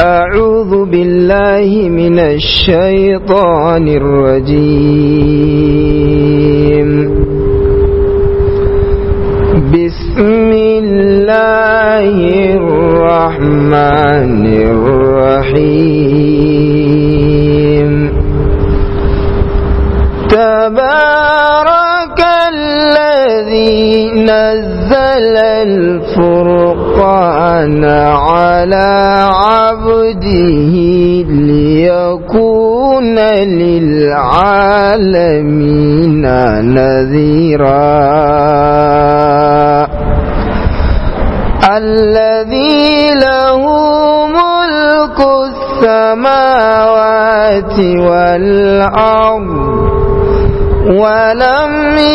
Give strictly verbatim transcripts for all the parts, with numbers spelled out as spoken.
أعوذ بالله من الشيطان الرجيم. بسم الله الرحمن الرحيم. تبارك الذي نزل الفرقان على عبده ليكون للعالمين نذيرا. الذي له ملك السماوات والأرض ولم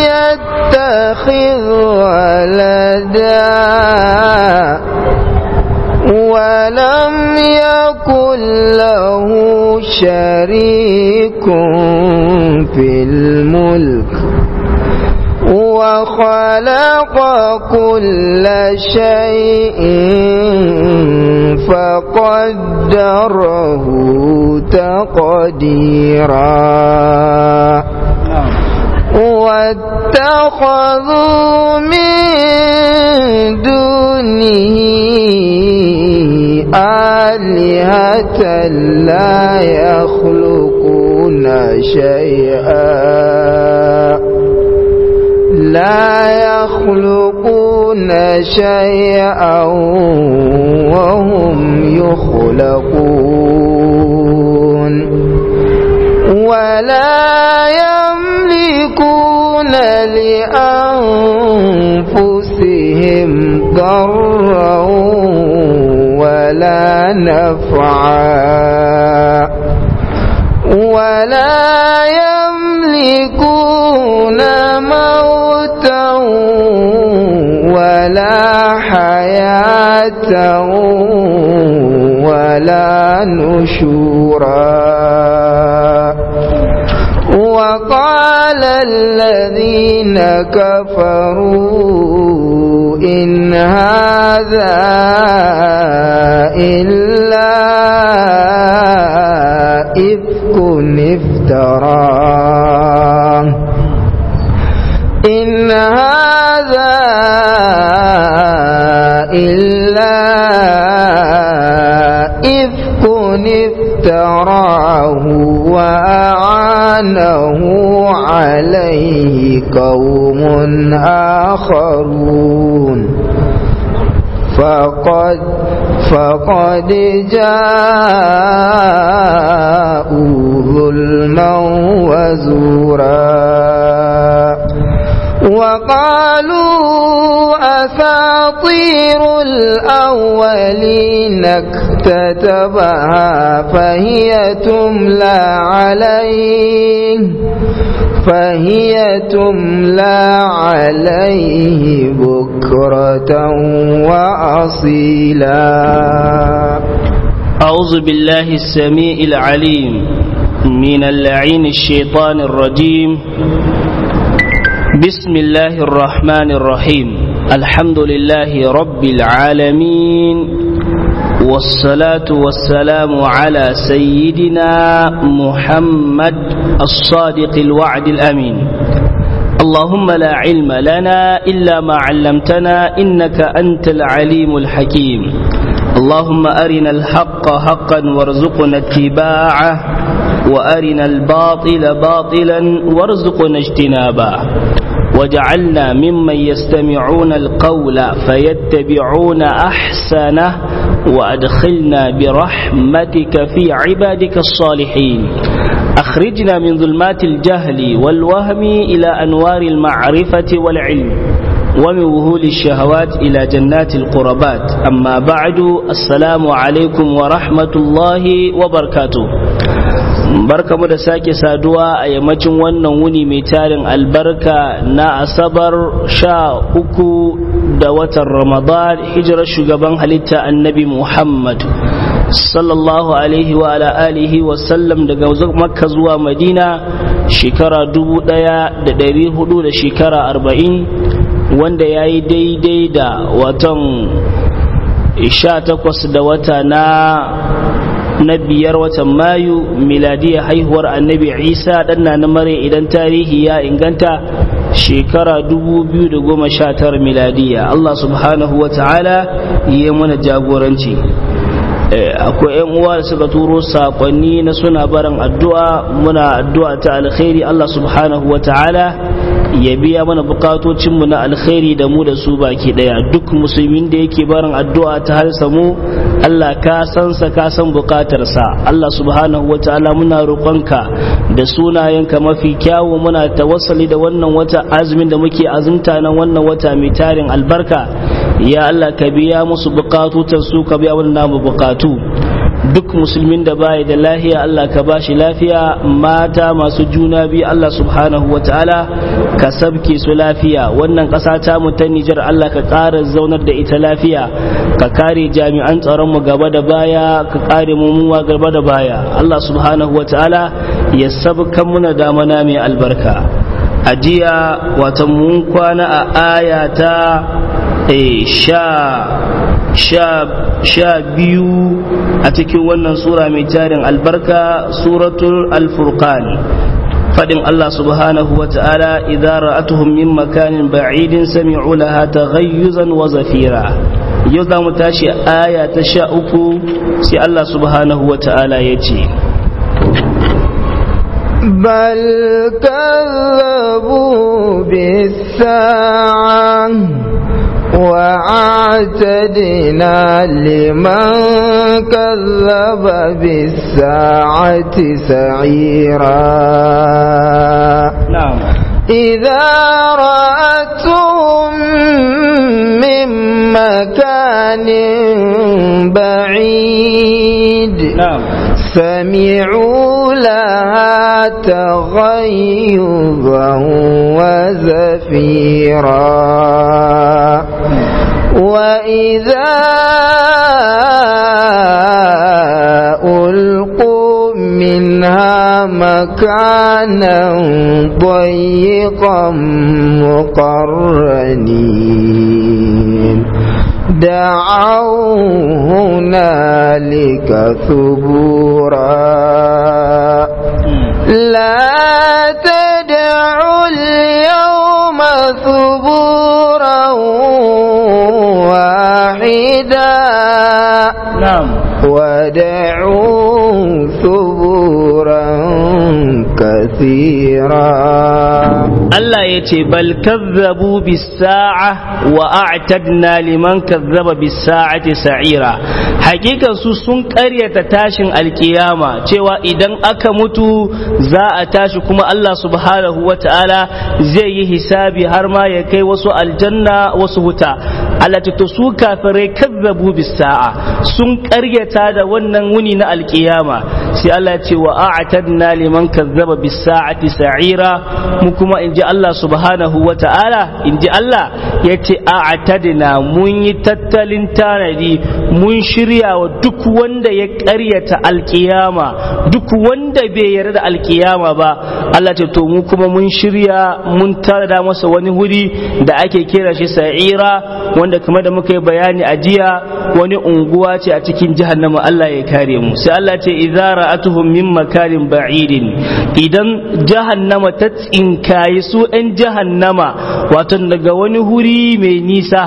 يتخذ ولدا ولم يكن له شريك في الملك وخلق كل شيء فقدره تقديرا. واتخذوا من دونه آلهة لا يخلقون شيئا لا يخلقون شيئا وهم يخلقون ولا يملكون لأنفسهم ضرا ولا نفعا ولا يملكون موتا ولا حياة ولا نشورا. وقال الذين كفروا إن هذا إلا إفك افتراه إن هذا إلا إفك افتراه وأعانه عليه قوم آخرون فقد فقد جاءوا ظلما وزورا. وقالوا أساطير الأولين اكتتبها فهي تملى عليه فهي تملى عليه بكرة وأصيلا. أعوذ بالله السميع العليم من اللعين الشيطان الرجيم. بسم الله الرحمن الرحيم. الحمد لله رب العالمين والصلاة والسلام على سيدنا محمد الصادق الوعد الأمين. اللهم لا علم لنا إلا ما علمتنا إنك أنت العليم الحكيم. اللهم أرنا الحق حقا وارزقنا اتباعه وأرنا الباطل باطلا وارزقنا اجتنابه وجعلنا ممن يستمعون القول فيتبعون أحسنه وأدخلنا برحمتك في عبادك الصالحين. أخرجنا من ظلمات الجهل والوهم إلى أنوار المعرفة والعلم ومن وهول الشهوات إلى جنات القربات. أما بعد السلام عليكم ورحمة الله وبركاته. barka mu da sake saduwa a yammacin wannan wuni mai tarin albarka na asabar sha uku da watan ramadan hijirar shugaban halitta annabi muhammad sallallahu alaihi wa ala alihi wa sallam daga makka zuwa madina shekara dubu daya da dari hudu da shekara arba'in wanda ya yi daidai da watan sha takwas da wata na na biyar watan mayu miladiya haihuwar annabi isa ɗanna na mare idan tarihi ya inganta shekara dubu biyu da goma sha tara miladiya. Allah subhanahu wa ta'ala yi mana jagoranci. akwai yan uwa da suka turo sakonni na suna barin addu'a, muna addu'a ta alkhairi. Allah subhanahu wa ta'ala ya biya mana bukatocin mu na alkhairi da mu da su baki daya. Duk musulmin da yake barin addu'a ta halsa mu, Allah ka san sa ka san bukatar sa. Allah subhanahu wa ta'ala muna roƙonka da sunayenka mafi kyawu, muna tawassali da wannan wata azumin da muke azumta nan wannan wata mai tarin albarka. Ya Allah ka biya musu bukatun su, ka biya wannan namu bukatu. Duk musulmin da bai da lafiya Allah ka bashi lafiya, mata masu juna biyu Allah subhanahu wa ta'ala ka sabke su lafiya. Wannan ƙasa ta mu ta Nijar Allah ka ƙara zaunar da ita lafiya, ka kare jami'an tsaron mu gaba da baya, ka kare mu muwa gaba da baya. Allah subhanahu wa ta'ala ya sabkan muna damana mai albarka. A jiya wata mun kwana a aya ta sha sha biyu a cikin wannan sura mai tarin albarka, suratul al-furqan. fadin Allah subhanahu wa ta'ala idza ra'atuhum min makanin ba'idin sami'u laha taghayyuzan wa zafira. Yau za mu tashi aya ta sha uku, sai Allah subhanahu wa ta'ala ya ce بل كذبوا بالساعة وأعتدنا لمن كذب بالساعة سعيرا. نعم. إذا رأتهم من مكان بعيد نعم. سمعوا لها تغيظا وزفيرا. وإذا ألقوا منها مكانا ضيقا مقرنين دعوا هنالك ثبورا. لا تدعوا اليوم ثبورا واحدا نعم. ودعوا ثبورا كثيرا. Allah ya ce bal kazzabu bis-sa'a wa a'tadna liman kazzaba bis-sa'ati sa'ira. Hakikan su sun ƙaryata tashin alkiyama, cewa idan aka mutu za a tashi kuma Allah subhanahu wata'ala zai yi hisabi har ma ya kai wasu aljanna wasu wuta. Allah ce to su kafirai kazzabu bis-sa'a, sun ƙaryata da wannan wuni na alkiyama. Sai Allah ya ce wa a'tadna liman kazzaba bis-sa'ati sa'ira, mu kuma in ji Allah subhanahu wa ta'ala, in ji Allah ya ce a'tadna, mun yi tattalin tanadi, mun shirya wa duk wanda ya ƙaryata alkiyama, duk wanda bai yarda da alkiyama ba. Allah ce to mu kuma mun shirya, mun tanada masa wani wuri da ake kira shi sa'ira, wanda kamar da muka yi bayani a jiya wani unguwa ce a cikin jahannama. Allah ya kare mu. Sai Allah ce idza ra'atuhum min makanin ba'idin, idan jahannama ta tsinkayi su ‘yan jahannama wato daga wani huri mai nisa,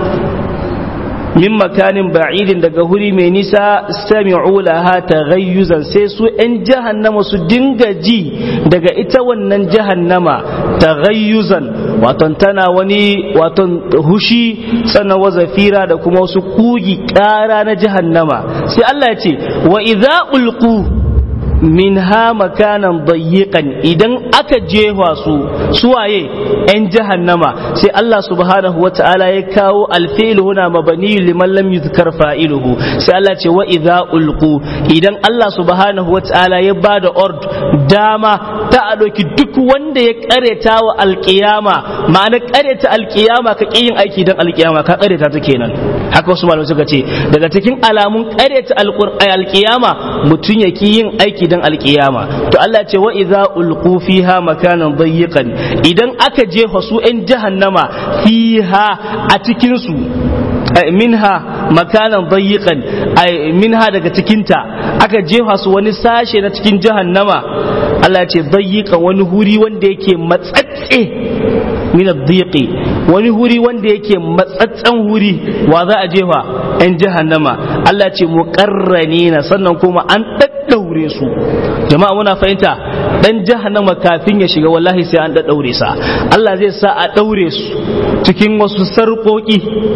min makanin ba'idin daga huri mai nisa, sami'u laha taghayyuzan, sai su ‘yan jahannama su dinga ji daga ita wannan jahannama taghayyuzan, wato tana wani wato hushi sannan wazafira da kuma wasu kugi ƙara na jahannama. Sai Allah ya ce wa idza ulqu minha makanan dayyiqan, idan aka jefa su suwaye ‘yan jahannama. Sai Allah subhanahu wata'ala ya kawo alfi'il huna mabani liman lam yuzkar fa'iluhu. Sai Allah ce wa idza ulqu, idan Allah subhanahu wata'ala ya bada ord dama ta a ɗauki duk wanda ya kareta wa alƙiyama, ma'ana kareta alƙiyama ka ƙi yin aiki don alƙiyama ka kareta ta kenan. Haka wasu malamai suka ce daga cikin alamun kareta alƙiyama mutum ya ƙi yin aiki dan alkiyama. To Allah ce wa idza ulqu fiha makanan dayyiqan, idan aka jefa su ‘yan jahannama fiha a cikin su minha makanan dayyiqan, a ay minha daga cikinta aka jefa su wani sashe na cikin jahannama Allah ya ce dayyika wani huri wanda yake matsatse min ad-diqi wani huri wanda yake matsatsen huri wa za a jefa yan jahannama Allah ya ce muqarranina sannan kuma an daddaure su jama'a muna fahimta dan jahannama kafin ya shiga wallahi sai an daddaure sa Allah zai sa a daure su cikin wasu sarƙoƙi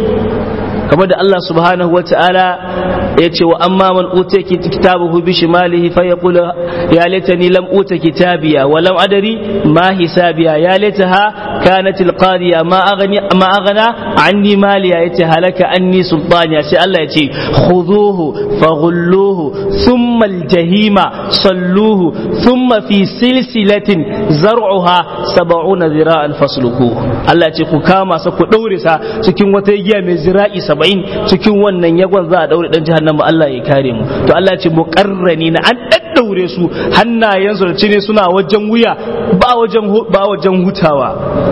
kamar da Allah subhanahu wa ta'ala ya ce wa amma man uta kitabahu bi shimalihi fa yaqulu ya laitani lam uta kitabiya wa lam adri ma hisabiya ya laitaha kanat alqadiya ma aghni ma aghna anni maliya yace halaka anni sultaniya sai Allah ya ce khuduhu faghulluhu thumma aljahima salluhu thumma fi silsilatin zar'uha sab'una zira'an fasluku Allah ya ce ku kama sa ku daure sa cikin wata giya mai zira'i saba'in cikin wannan yagon za a daure dan jahannama Allah ya kare mu to Allah ya ce muqarrani na an daddaure su hannayensu da cine suna wajen wuya ba wajen ba wajen hutawa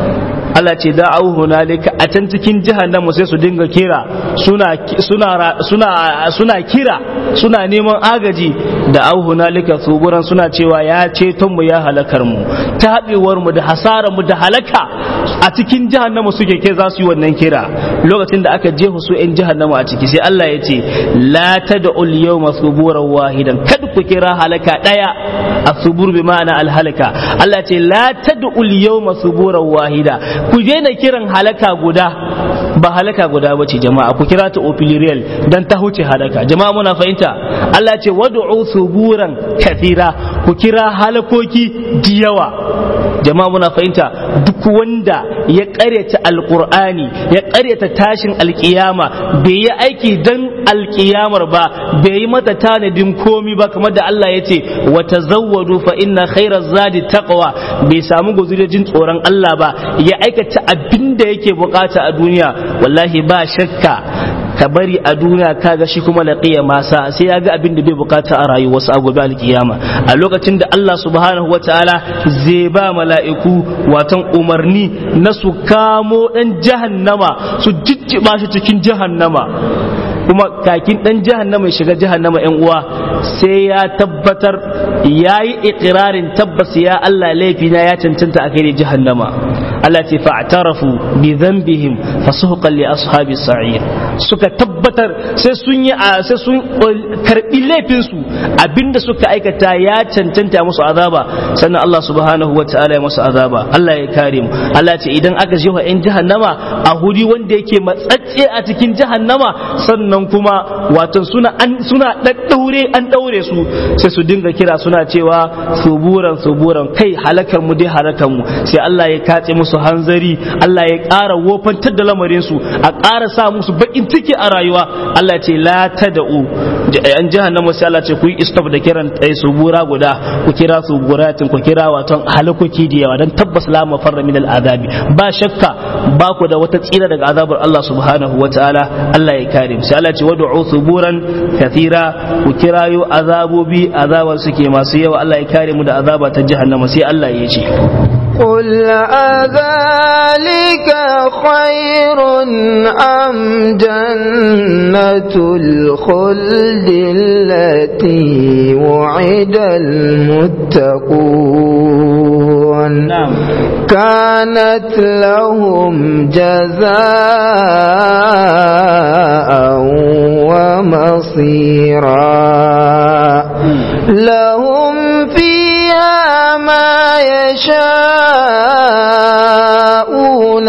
Allah ce da'au hunalika a can cikin jahannama sai su dinga kira suna suna suna suna kira suna neman agaji da'au hunalika suburan suna cewa ya ceton mu ya halakar mu tabewar mu da hasarar mu da halaka a cikin jahannama suke ke za su yi wannan kira lokacin da aka jefa su in jahannama a ciki sai Allah ya ce la tad'ul yawma suburan wahidan kada ku kira halaka daya asubur bi ma'ana al halaka Allah ce la tad'ul yawma suburan wahida ku daina kiran halaka guda ba halaka guda bace jama'a ku kira ta opilirial dan ta huce halaka jama'a muna fahimta Allah ce wad'u suburan kathira ku kira halakoki diyawa jama'a muna fahimta duk wanda ya karyata alqur'ani ya karyata tashin alkiyama bai yi aiki dan alkiyamar ba bai yi mata tanadin komi ba kamar da Allah ya ce wa tazawwadu fa inna khairaz zadi taqwa bai samu guzurejin tsoron Allah ba ya aikata abinda yake bukata a duniya wallahi ba shakka ka bari a duniya kaga shi kuma laqiya masa sai ya ga abin da bai bukata a rayuwarsa a gobe alkiyama a lokacin da Allah subhanahu wataala zai ba mala'iku watan umarni na su kamo dan jahannama su jijjiba shi cikin jahannama kuma kakin dan jahannama ya shiga jahannama yan uwa sai ya tabbatar yayi iqrarin tabbas ya Allah laifina ya cancanta a kai jahannama Allah ce fa'tarafu bi dhanbihim fasuhqan li ashabis sa'ir suka tabbatar sai sun yi sai sun karbi laifin su abinda suka aikata ya cancanta musu azaba sannan Allah subhanahu wataala ya musu azaba Allah ya kare mu Allah ce idan aka jefa yan jahannama a huri wanda yake matsatse a cikin jahannama sannan kuma wato suna an suna daddaure an daure su sai su dinga kira suna cewa suburan suburan kai halakar mu dai halakar mu sai Allah ya katse musu su hanzari Allah ya ƙara wofantar da lamarinsu a ƙara sa musu baƙin ciki a rayuwa Allah ce la tad'u an jahannama sai Allah ce ku yi stop da kiran tsaye su bura guda ku kira su buratin ku kira waton halakoki da yawa dan tabbas la mafarra min al'adabi ba shakka ba ku da wata tsira daga azabar Allah subhanahu wataala Allah ya kare sai Allah ce wad'u suburan kathira ku kirayo azabobi azabar suke masu yawa Allah ya kare mu da azaba ta jahannama sai Allah ya ce قل أذلك خير أم جنة الخلد التي وعد المتقون نعم. كانت لهم جزاء ومصيرا لهم فيها ما يشاءون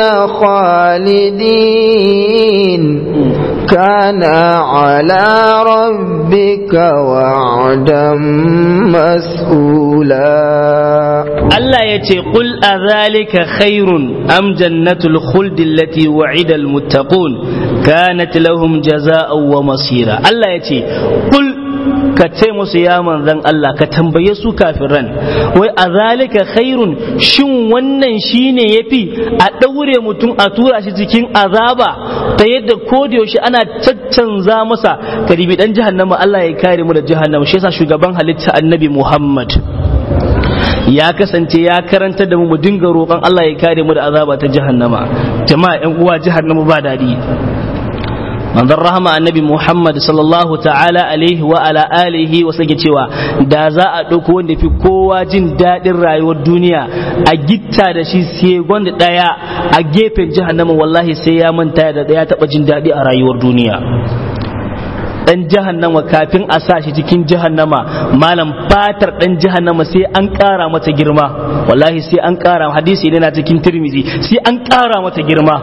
خالدين كان على ربك وعدا مسئولا الله يتي قل أذلك خير أم جنة الخلد التي وعد المتقون كانت لهم جزاء ومصيرا الله يتي قل ka ce musu ya manzan Allah ka tambaye su kafiran wai a zalika khairun shin wannan shine yafi a daure mutum a tura shi cikin azaba ta yadda ko da yaushe ana caccanza masa karibi dan jahannama Allah ya kare mu da jahannama shi yasa shugaban halitta annabi Muhammad ya kasance ya karanta da mu mu dinga roƙon Allah ya kare mu da azaba ta jahannama jama'a ƴan uwa jahannama ba dadi manzon rahama annabi Muhammad sallallahu ta'ala alaihi wa ala alihi wa sake cewa da za a ɗauko wanda fi kowa jin daɗin rayuwar duniya a gitta da shi sai gwanda ɗaya a gefen jahannama wallahi sai ya manta da ya taɓa jin daɗi a rayuwar duniya. Dan jahannama kafin a sa shi cikin jahannama malam fatar dan jahannama sai an ƙara mata girma wallahi sai an ƙara hadisi ne na cikin Tirmidhi sai an ƙara mata girma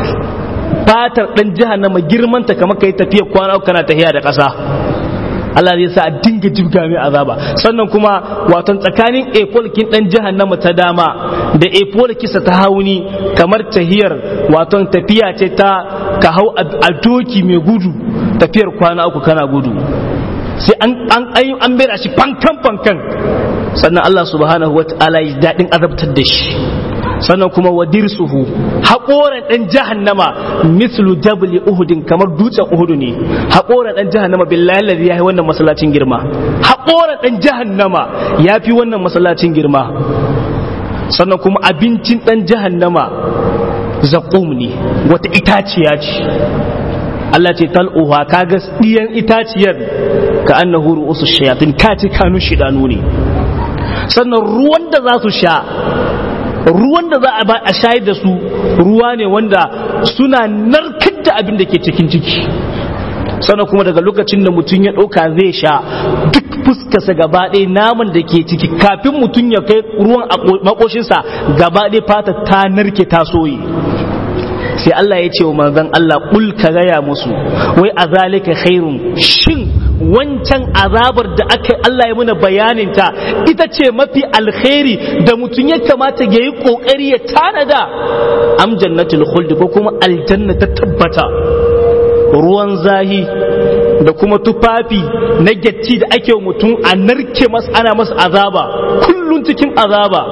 fatar dan jahannama girman ta kamar kai tafiya kwana uku kana tafiya da ƙasa Allah zai sa a dinga jibga mai azaba sannan kuma wato tsakanin efolkin dan jahannama ta dama da efolkisa ta hauni kamar tahiyar wato tafiya ce ta ka hau a doki mai gudu tafiyar kwana uku kana gudu sai an an an bera shi fankan fankan sannan Allah subhanahu wataala ya dadin azabtar da shi sannan kuma wadirsuhu haƙoran ɗan jahannama mislu jabli uhudin kamar dutsen uhudu ne haƙoran ɗan jahannama billahi alladhi yafi wannan masallacin girma haƙoran ɗan jahannama yafi wannan masallacin girma sannan kuma abincin ɗan jahannama zaqum ne wata itaciya ce Allah ce tal'uha kaga diyan itaciyar ka annahu ru'usu shayatin ka ce kanu shidanu ne sannan ruwan da za su sha ruwan da za a ba a shayar da su ruwa ne wanda suna narkar da abin da ke cikin ciki sannan kuma daga lokacin da mutum ya ɗauka zai sha duk fuskarsa gaba ɗaya naman da ke ciki kafin mutum ya kai ruwan a makoshinsa gaba ɗaya fata ta narke ta soye sai Allah ya ce wa manzon Allah kul ka gaya musu wai azalika khairun shin wancan azabar da aka Allah ya muna bayanin ta ita ce mafi alkhairi da mutum ya kamata ya yi kokari ya tanada am jannatul khuld ko kuma aljanna ta tabbata ruwan zahi da kuma tufafi na gatti da ake mutum a narke masa ana masa azaba kullun cikin azaba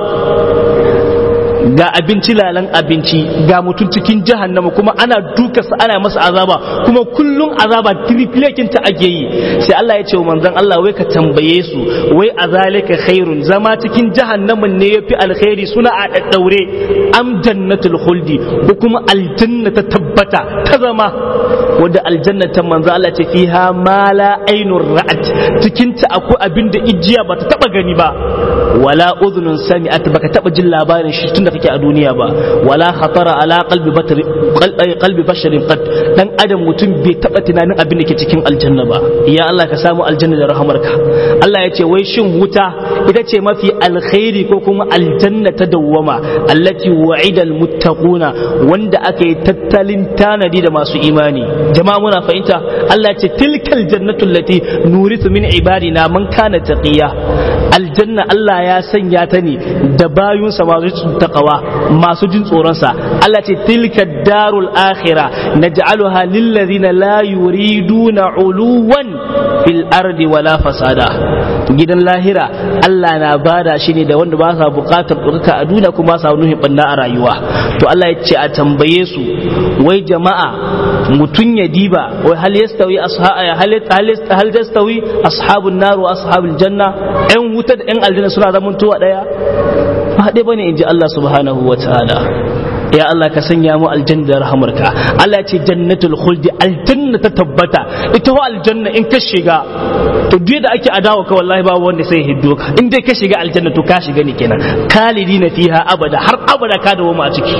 ga abinci lalan abinci ga mutum cikin jahannama kuma ana dukarsa ana masa azaba kuma kullun azaba triplekin ta ake yi sai Allah ya ce wa manzon Allah wai ka tambaye su wai azalika khairun zama cikin jahannamin ne yafi alkhairi suna a daddaure am jannatul khuldi ko kuma aljanna ta tabbata ta zama wanda aljannatan manzon Allah ce fiha ma la ainur ra'at cikin ta akwai abinda ijiya bata taba gani ba wala udhunun sami'at baka taba jin labarin shi tunda kake a duniya ba wala khatara ala qalbi batri qalbi basharin qad dan adam mutum bai taba tunanin abin da ke cikin aljanna ba ya Allah ka samu aljanna da rahamarka Allah ya ce wai shin wuta ita ce mafi alkhairi ko kuma aljanna ta dawwama allati wa'ida almuttaquna wanda aka yi tattalin tanadi da masu imani jama'a muna fahimta Allah ya ce tilkal jannatu allati nuritu min ibadina man kana taqiya aljanna Allah ya sanya ta ne da bayunsa masu taqwa masu jin tsoronsa Allah ce tilka darul akhirah naj'aluha lil ladina la yuriduna uluwan fil ardi wala fasada gidan lahira Allah na bada shi ne da wanda ba sa bukatar ɗaukaka a duniya kuma ba sa nuhin banna a rayuwa to Allah ya ce a tambaye su wai jama'a mutun ya diba wai hal yastawi ashabu hal yastawi ashabun nar wa ashabul janna ɗan wuta da ɗan aljanna suna zaman tuwa daya ba haɗe bane inji Allah subhanahu wa ta'ala ya Allah ka sanya mu aljanna da rahamarka Allah ya ce jannatul khuldi aljanna ta tabbata ita wa aljanna in ka shiga to duk da ake adawa ka wallahi babu wanda sai hiddo ka in dai ka shiga aljanna to ka shiga ne kenan khalidina fiha abada har abada ka dawo mu a ciki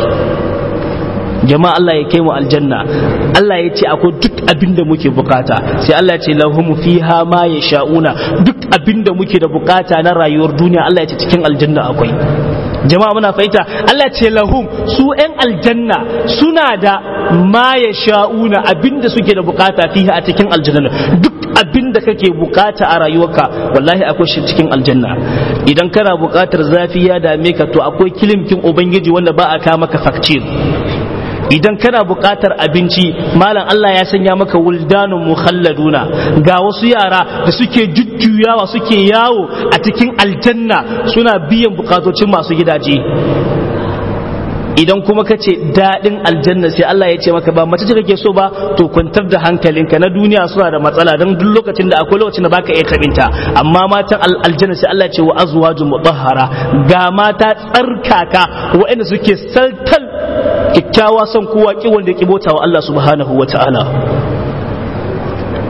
jama'a Allah ya kai mu aljanna Allah ya ce akwai duk abin da muke bukata sai Allah ya ce lahum fiha ma yasha'una duk abin da muke da bukata na rayuwar duniya Allah ya ce cikin aljanna akwai jama'a muna fahimta Allah ya ce lahum su ɗan aljanna suna da ma yasha'una abin da suke da bukata fiha a cikin aljanna duk abin da kake bukata a rayuwarka wallahi akwai shi cikin aljanna idan kana bukatar zafi ya dame ka to akwai kilimkin ubangiji wanda ba a ka maka fakcir idan kana buƙatar abinci malam Allah ya sanya maka wuldanun mukhalladuna ga wasu yara da suke jujjuyawa suke yawo a cikin aljanna suna biyan bukatocin masu gidaje idan kuma ka ce daɗin aljanna sai Allah ya ce maka ba mace ce kake so ba to kwantar da hankalinka na duniya suna da matsala don duk lokacin da akwai lokacin da baka iya tabinta amma matan aljanna sai Allah ya ce wa azwajun mutahhara ga mata tsarkaka waɗanda suke saltal kyakkyawa son kowa ki wanda ya bauta wa Allah subhanahu wa ta'ala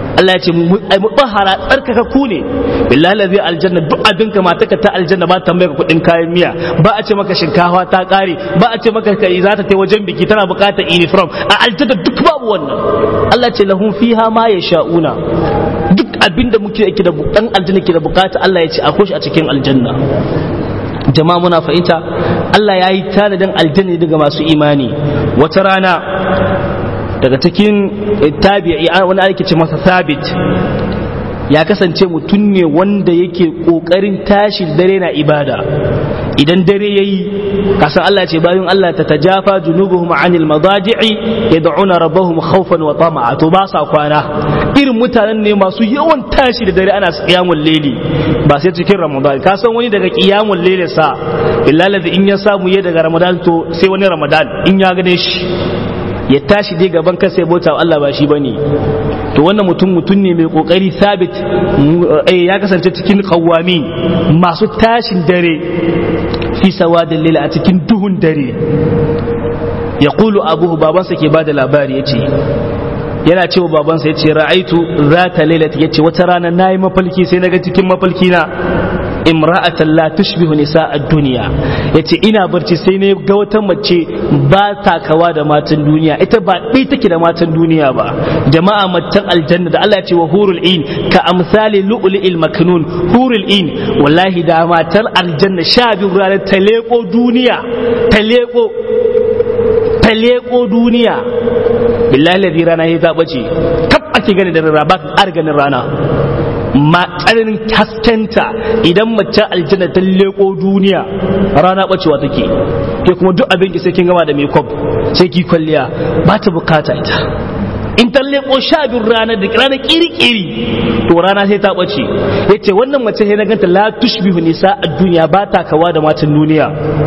Allah ya ce mutahhara tsarkaka ku ne billahi lazi aljanna duk abin ka mata ka ta aljanna ba ta mai kudin kayan miya ba a ce maka shinkafa ta kare ba a ce maka kai za ta tai wajen biki tana bukatar uniform a aljanna duk babu wannan Allah ya ce lahum fiha ma yasha'una duk abin da muke yake da dan aljanna ke da bukata Allah ya ce akwai shi a cikin aljanna jama'a muna fahimta Allah ya yi tanadin aljanna daga masu imani wata rana daga cikin tabi'i wani ake ce masa sabit ya kasance mutum ne wanda yake kokarin tashi dare na ibada idan dare yayi kasan Allah ce bayan Allah ta tajafa junubuhum anil madaji'i yad'una rabbahum khawfan wa tama'a to ba sa kwana irin mutanen ne masu yawan tashi da dare ana qiyamul layli ba sai cikin ramadan ka san wani daga qiyamul layli sa billahi in ya samu ya daga ramadan to sai wani ramadan in ya gane shi ya tashi dai gaban kansa ya bauta Allah ba shi bane to wannan mutum mutum ne mai kokari sabit ya kasance cikin qawami masu tashin dare fi sawadil layl a cikin duhun dare yaqulu abuhu babansa ke bada labari yace yana cewa babansa yace ra'aitu zata lailati yace wata rana nayi mafalki sai naga cikin mafalki na imra'atan la tushbihu nisa ad-dunya yace ina barci sai ne ga wata mace ba ta kawa da matan duniya ita ba dai take da matan duniya ba jama'a matan aljanna da Allah ya ce wa hurul in ka amsali lu'lu'il maknun hurul in wallahi da matar aljanna sha biyu ranar ta leko duniya ta leko ta leko duniya billahi ladhi rana ya zaba ce kaf ake gani da rana ba ka ganin rana ma tsananin haskenta idan mace aljanna ta leko duniya rana bacewa take ke kuma duk abin ki sai kin gama da makeup sai ki kwalliya ba ta bukata ita in ta leko sha biyu rana da rana kiri-kiri to rana sai ta bace yace wannan mace sai na ganta la tushbihu nisa ad-dunya ba ta kawa da matan duniya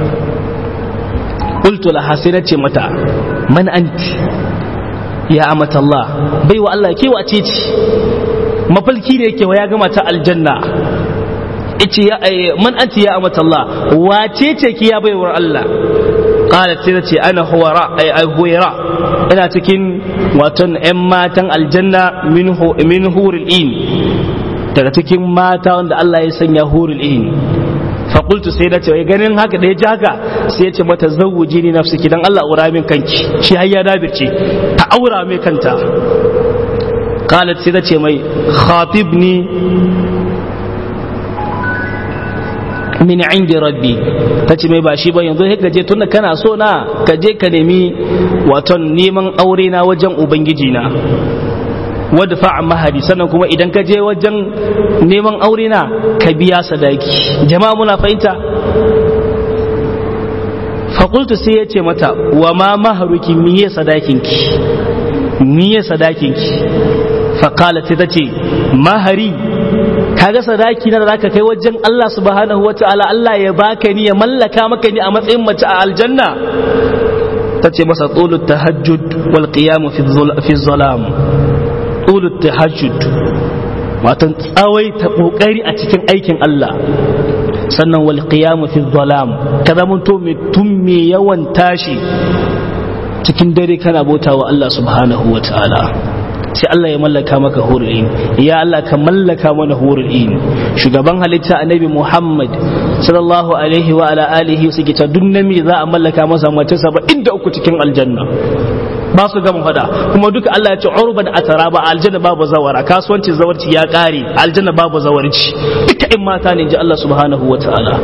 qultu laha sai nace mata man anti ya amata Allah bai wa Allah ke wace ce mafalki ne yake wa ya gama ta aljanna yace ya man anti ya amata Allah wace ce ki ya baiwar Allah qalat sai ce ana huwara ay huwara ina cikin watan ƴan matan aljanna minhu min hurul in daga cikin mata wanda Allah ya sanya hurul in faƙultu sai da ce wai ganin haka da ya ji haka sai ya ce mata zawuji ni nafsiki dan Allah aura min kanki shi har ya dabirce ta aura mai kanta qalat sai da ce mai khatibni min indi rabbi ta ce mai ba shi ba yanzu sai ka je tunda kana so na ka je ka nemi waton neman aure na wajen ubangiji na wadfa mahadi sannan kuma idan ka je wajen neman aure na ka biya sadaki jama'a muna fahimta faƙultu sai ya ce mata wa ma maharuki miye sadakinki miye sadakinki faƙalat ta ce mahari kaga sadaki na da zaka kai wajen Allah subhanahu wata'ala Allah ya baka ni ya mallaka maka ni a matsayin mace a aljanna ta ce masa tulut tahajjud wal qiyam fi zalam tulut tahajjud watan tsawai ta kokari a cikin aikin Allah sannan wal qiyam fi zalam kada mun to mutum me yawan tashi cikin dare kana bautawa Allah subhanahu wataala sai Allah ya mallaka maka hurul in ya Allah ka mallaka mana hurul in shugaban halitta annabi Muhammad sallallahu alaihi wa ala alihi su kita duk namiji za a mallaka masa mace saba'in da uku cikin aljanna ba su gama fada kuma duka Allah ya ce urban ataraba aljanna babu zawara kasuwanci zawarci ya kare aljanna babu zawarci duka in mata ne ji Allah subhanahu wataala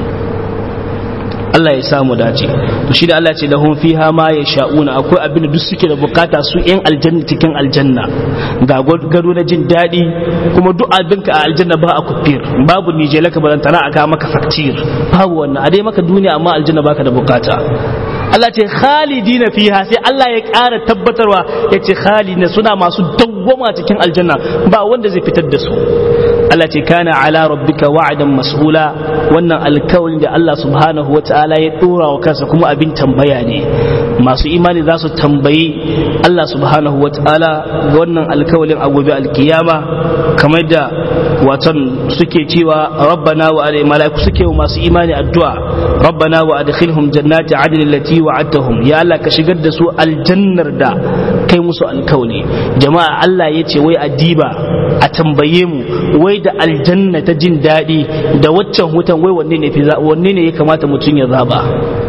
Allah ya samu dace to shi da Allah ce lahum fiha ma yasha'una akwai abin da duk suke da bukata su yan aljanna cikin aljanna ga gado na jin daɗi kuma duk abin ka a aljanna ba a kufir babu nije laka balantana aka maka faktir babu wannan a dai maka duniya amma aljanna baka da bukata Allah ce khalidina fiha sai Allah ya ƙara tabbatarwa ya ce khalidina suna masu dawwama cikin aljanna ba wanda zai fitar da su Allah ce kana ala rabbika wa'dan mas'ula wannan alkawalin da Allah subhanahu wata'ala ya dora wa kansa kuma abin tambaya ne masu imani za su tambayi Allah subhanahu wata'ala ga wannan alkawalin a gobe alkiyama kamar da watan suke cewa rabbana wa alai malaiku suke wa masu imani addu'a rabbana wa adkhilhum jannati adnin allati wa'adtahum ya Allah ka shigar da su aljannar da kai musu alkawali. Jama'a Allah ya ce wai adiba a tambaye mu wai da aljanna ta jin daɗi da waccan hutan wai wanne ne fi wanne ne ya kamata mutum ya zaba.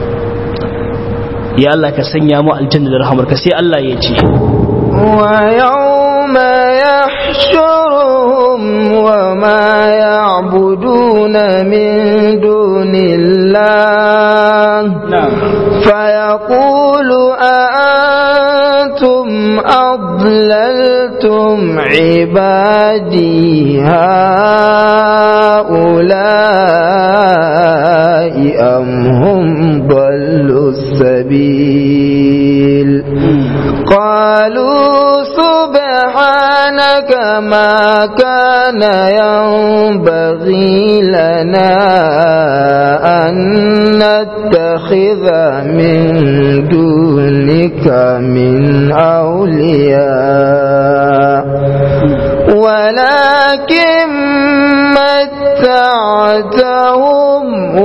Ya Allah ka sanya mu aljanna da rahamarka. Sai Allah ya ce wa yawma yahshuruhum wa ma ya'buduna min dunillah fayaqulu أأنتم أضللتم عبادي هؤلاء أم هم ضلوا السبيل قالوا سبحانك ما كان ينبغي لنا أن نتخذ من دونك من أولياء ولكن متعتهم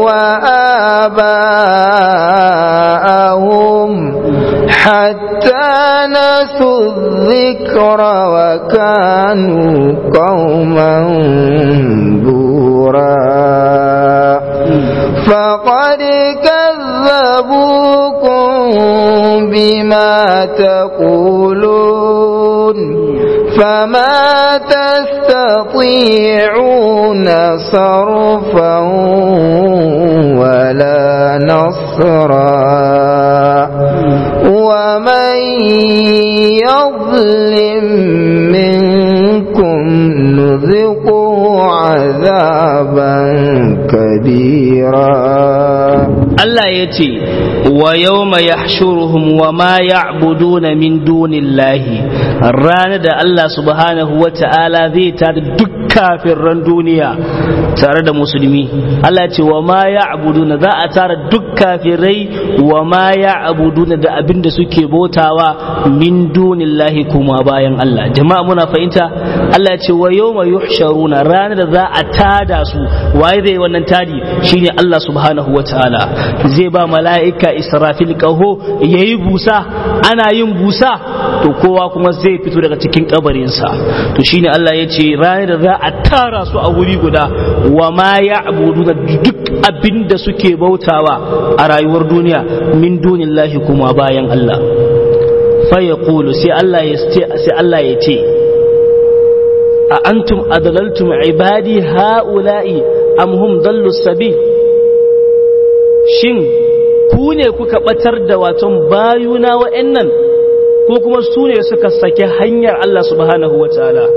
وآباءهم حتى نسوا الذكر وكانوا قوما بورا فقد كذبوكم بما تقولون فما تستطيعون صرفا ولا نصرا ومن يظلم منكم نذقه عذابا كبيرا. Allah ya ce wa yawma yahshuruhum wa ma ya'buduna min dunillahi, ranar da Allah subhanahu wa ta'ala zai tada duk kafirran duniya tare da musulmi. Allah ya ce wa ma ya'buduna, za a tara duk kafirai wa ma ya'buduna da abinda suke bautawa min dunillahi kuma bayan Allah. Jama'a muna fahimta? Allah ya ce wa yawma yuhsharuna, ranar da za a tada su. Waye zai wannan tadi? Shine Allah subhanahu wa ta'ala. Zai ba mala'ika Israfil kaho yayi busa, ana yin busa to kowa kuma zai fito daga cikin kabarinsa. To shine Allah ya ce ranar da za a tara su a wuri guda wa ma ya'buduna duk abinda suke bautawa a rayuwar duniya min dunillahi kuma bayan Allah. Fa yaqulu sai Allah ya ce sai Allah ya ce a antum adlaltum ibadi haula'i am hum dallu sabil, shin ku ne kuka batar da waton bayuna wa'annan ko kuma su ne suka sake hanyar Allah subhanahu wa ta'ala?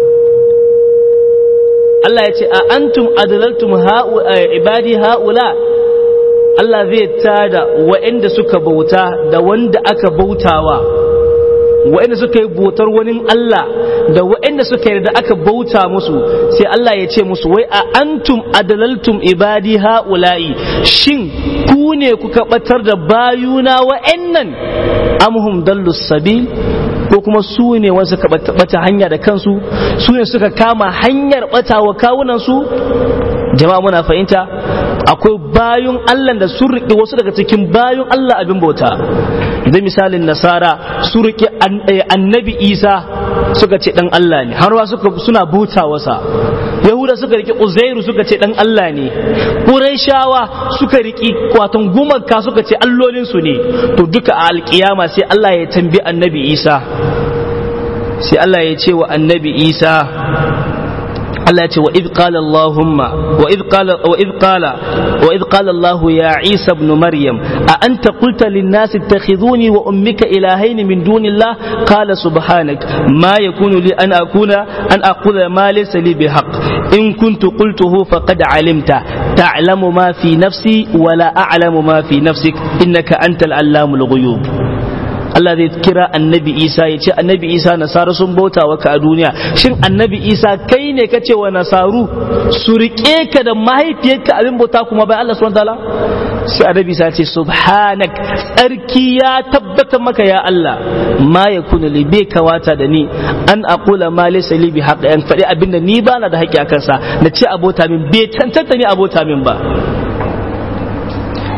Allah ya ce a antum adlaltum ibadi haula, Allah zai tada wa'anda suka bauta da wanda aka bautawa, wa'anda suka yi bautar wani Allah da wa'anda suka yi da aka bauta musu. Sai Allah ya ce musu wai a antum adlaltum ibadi haula'i, shin ku ne kuka batar da bayuna wa'annan amhum dallus sabil, ko kuma su ne wanda suka bata hanya da kansu, su ne suka kama hanyar bata wa kawunansu? Jama'a muna fahimta? Akwai bayun Allah da sun riƙe wasu daga cikin bayun Allah abin bauta. Da misalin nasara su riƙe annabi Isa suka ce dan Allah ne, har suka suna bauta wasa. Yahuda suka riƙe Uzairu suka ce dan Allah ne. Qurayshawa suka riƙe kwatan gumaka suka ce allolin su ne. To duka a alƙiyama sai Allah ya tambayi annabi Isa, sai Allah ya ce wa annabi Isa, Allah ya ce wa idh qala Allahumma wa idh qala wa idh qala wa idh qala Allah ya Isa ibn Maryam a anta qulta lin nas ittakhiduni wa ummika ilahayn min dunillah qala subhanak ma yakunu li an akuna an aqula ma laysa li bihaq in kuntu qultuhu faqad alimta ta'lamu ma fi nafsi wa la a'lamu ma fi nafsik innaka antal allamul ghuyub. Allah zai kira annabi Isa ya ce annabi Isa nasaru sun bauta waka a duniya, shin annabi Isa kai ne ka ce wa nasaru su riƙe ka da mahaifiyarka abin bauta kuma bai Allah subhanahu wataala? Sai annabi Isa ce subhanak, tsarki ya tabbata maka ya Allah, ma yakunu li bai kawata da ni an aqula ma laysa li bi haqq, an faɗi abinda ni ba na da haƙƙi a kansa na ce abota min, bai tantance ni abota min ba.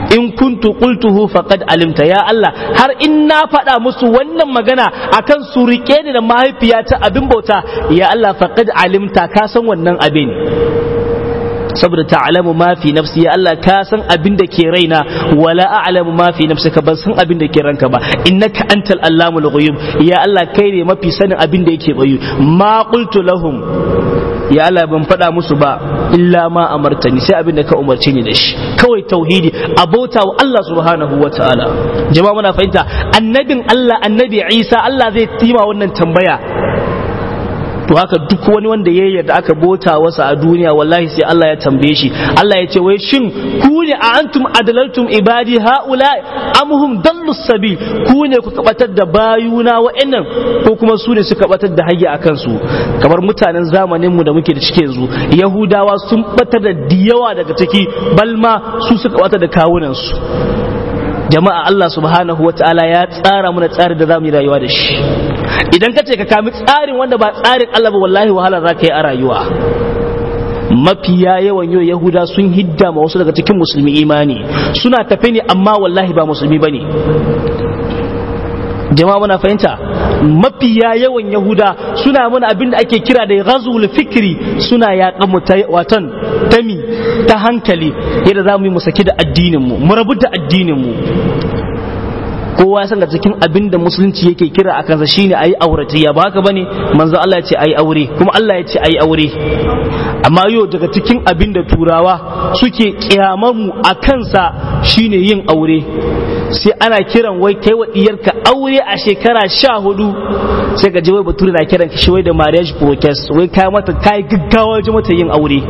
in kuntu qultuhu faqad alimta ya Allah har in na faɗa musu wannan magana akan su rike ni da mahaifiyata abin bauta ya Allah faqad alimta ka san wannan abin saboda ta'lamu ma fi nafsi ya Allah ka san abin da ke raina wala a'lamu ma fi nafsika ban san abin da ke ranka ba innaka antal allamul ghuyub ya Allah kai ne mafi sanin abin da yake bayu ma qultu lahum ya Allah ban faɗa musu ba illa ma amartani sai abin da ka umarce ni da shi kawai tauhidi abota wa Allah subhanahu wa ta'ala jama'a muna fahimta annabin Allah annabi Isa Allah zai tima wannan tambaya to haka duk wani wanda ya yarda aka bota wasa a duniya wallahi sai Allah ya tambaye shi Allah ya ce wai shin ku ne a antum adlaltum ibadi haula amhum dallu sabil ku ne ku kabatar da bayuna wa'annan ko kuma su ne suka batar da hayya akan su kamar mutanen zamanin mu da muke da cike yanzu yahudawa sun batar da diyawa daga ciki balma su suka batar da kawunan su jama'a Allah subhanahu wa ta'ala ya tsara mana tsarin da zamu yi rayuwa da shi idan ka ce ka kami tsarin wanda ba tsarin Allah ba wallahi wahala za ka yi a rayuwa mafiya yawan yau yahuda sun hidda ma wasu daga cikin musulmi imani suna tafe ne amma wallahi ba musulmi ba ne jama'a muna fahimta mafiya yawan yahuda suna mana abin da ake kira da ghazul fikri suna yaƙan mu watan tami ta hankali yadda za mu yi mu saki da addinin mu mu rabu da addinin mu kowa san ga cikin abin da musulunci yake kira a kansa shine ayi auratayya ba haka bane manzo Allah ya ce ayi aure kuma Allah ya ce ayi aure amma yau daga cikin abin da turawa suke kiyamar mu a kansa shine yin aure sai ana kiran wai kai wa diyarka aure a shekara sha hudu sai ka je wai bature na kiran shi wai da marriage protest wai kai mata kai gaggawa ji mata yin aure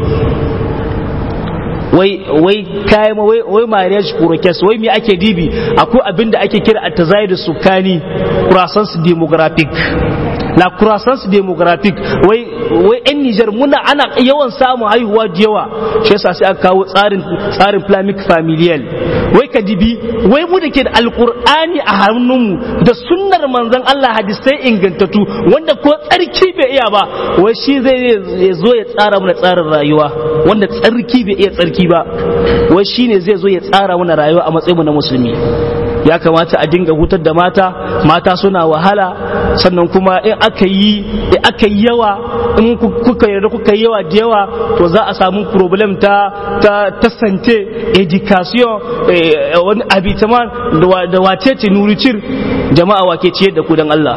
wai wai kai ma wai wai marriage protest wai me ake dibi akwai abin da ake kira at-tazayud sukani croissance demographic la croissance demographic wai wai yan Niger muna ana yawan samun haihuwa da yawa shi yasa sai aka kawo tsarin tsarin planic familial wai ka dibi wai mu da ke da alqur'ani a hannunmu da sunnar manzon Allah hadisai ingantattu wanda ko tsarki bai iya ba wai shi zai zo ya tsara mana tsarin rayuwa wanda tsarki bai iya tsarki ba wai shine zai zo ya tsara mana rayuwa a matsayin mu na musulmi ya kamata a dinga hutar da mata mata suna wahala sannan kuma in aka yi in aka yi yawa in kuka yarda kuka yi yawa da yawa to za a samu problem ta ta ta sante education wani abitaman da wace ce nuricir jama'a wake ciyar da ku dan Allah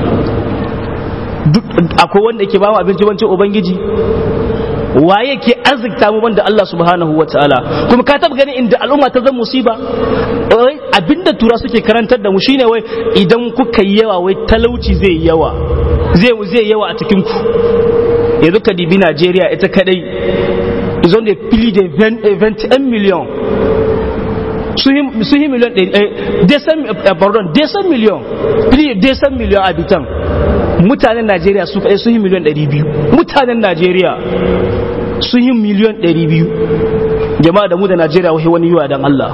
duk akwai wanda ke ba mu abinci bancin ubangiji waye ke arzikta mu banda Allah subhanahu wa ta'ala kuma ka taba gani inda al'umma ta zama musiba abinda tura suke karantar da mu shine wai idan kuka yi yawa wai talauci zai yawa zai zai yawa a cikin ku yanzu ka dibi Najeriya ita kadai izon da fili da vingt et un million su yi miliyan pardon desan miliyon fili desan miliyon habitan mutanen Najeriya su kadai su yi miliyan ɗari biyu mutanen Najeriya sun yi miliyan ɗari biyu jama'a da mu da Najeriya wai wani yiwa dan Allah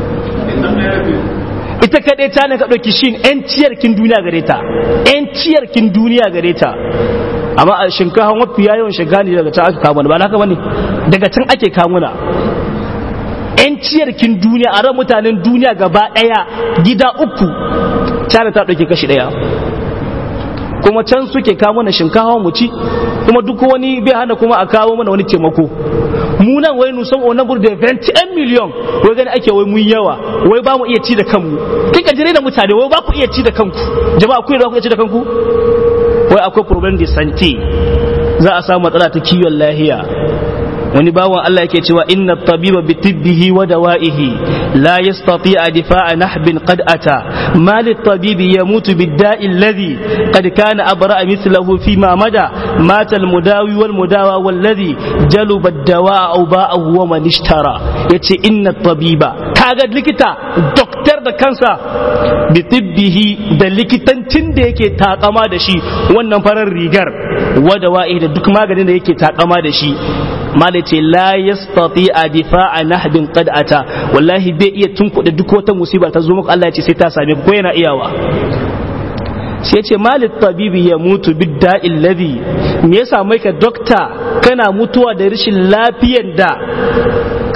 ita kaɗai ta ne ka ɗauki shi ‘yan ciyarkin duniya gare ta ‘yan ciyarkin duniya gare ta amma a shinkafa mafi yawan shiga ne daga can aka kawo ba haka bane daga can ake kamuna ‘yan ciyarkin duniya a ran mutanen duniya gaba ɗaya gida uku China ta ɗauki kashi ɗaya kuma can suke kawo mana shinkafa mu ci kuma duk wani bai hana kuma a kawo mana wani taimako mu nan wai nusan onan bur da vingt et un million wai gani ake wai mun yawa wai ba mu iya ci da kanmu kin ka jire da mutane wai ba ku iya ci da kanku jama'a ku ba ku iya ci da kanku wai akwai problem de santé za a samu matsala ta kiwon lahiya wani bawan Allah yake cewa inna tabiba bi tibbihi wa dawa'ihi la yastati'a difa'a nahbin qad ata ma lit tabibi yamutu bid da'i alladhi qad kana abra'a mithluhu fi ma mada mata al mudawi wal mudawa walladhi jaluba ad-dawa'a aw ba'ahu wa man ishtara yace inna tabiba kaga likita doktor da kansa bi tibbihi da likitancin da yake takama da shi wannan farar rigar wa dawa'ihi da duk maganin da yake takama da shi malai ce la yastati a difa'a nahbin qad ata wallahi bai iya tunkuɗe duk wata musiba ta zo muku Allah ya ce sai ta same ku ko yana iyawa sai ya ce malit tabibi ya mutu bidda'il ladhi me yasa mai ka dokta kana mutuwa da rashin lafiyar da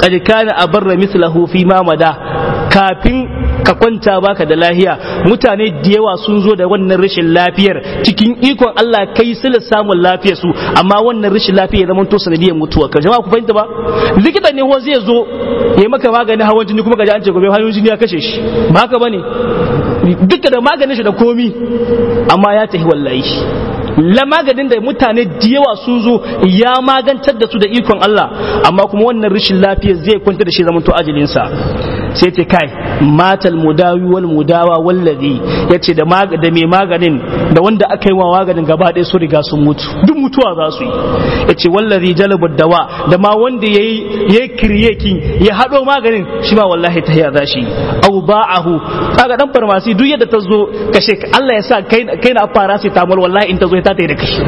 qad kana abarra mithlahu fi ma mada kafin ka kwanta baka da lahiya mutane da yawa sun zo da wannan rashin lafiyar cikin ikon Allah kai sila samun lafiyar su amma wannan rashin lafiya ya zama to sanadiyar mutuwa ka jama'a ku fahimta ba likita ne ho zai zo ya maka maganin hawan jini kuma ka ji an ce gobe hawan jini ya kashe shi ba haka bane duka da maganin shi da komi amma ya tafi wallahi la maganin da mutane da yawa sun zo ya magantar da su da ikon Allah amma kuma wannan rashin lafiyar zai kwanta da shi zaman to ajalin sa sai ce kai matal mudawi wal mudawa wallazi yace da da mai maganin da wanda aka yi wa maganin gaba ɗaya su riga sun mutu duk mutuwa za su yi yace wallazi jalaba dawa da ma wanda yayi yayi kirekin ya hado maganin shi ma wallahi ta ya zashi aw ba'ahu kaga dan farmasi duk yadda ta zo kashe Allah ya sa kai kai na fara sai tamol wallahi in ta zo ta tayi da kai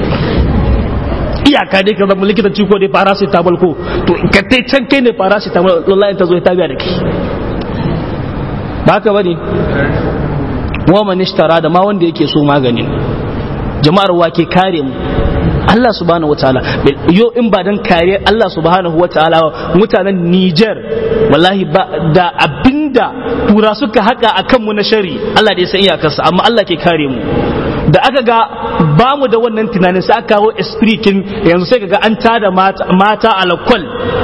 iyaka dai ka zama likitan ciko dai paracetamol ko to ka tai can kai ne paracetamol wallahi in ta zo ta biya da kai ba ka bane wa man ishtara da ma wanda yake so maganin jama'ar wa ke kare mu Allah subhanahu wataala yo in ba dan kare Allah subhanahu wataala mutanen Niger wallahi ba da abinda tura suka haka akan mu na shari Allah da ya san iyakarsa amma Allah ke kare mu da aka ga ba mu da wannan tunanin sai aka kawo espritin yanzu sai kaga an tada mata mata alkol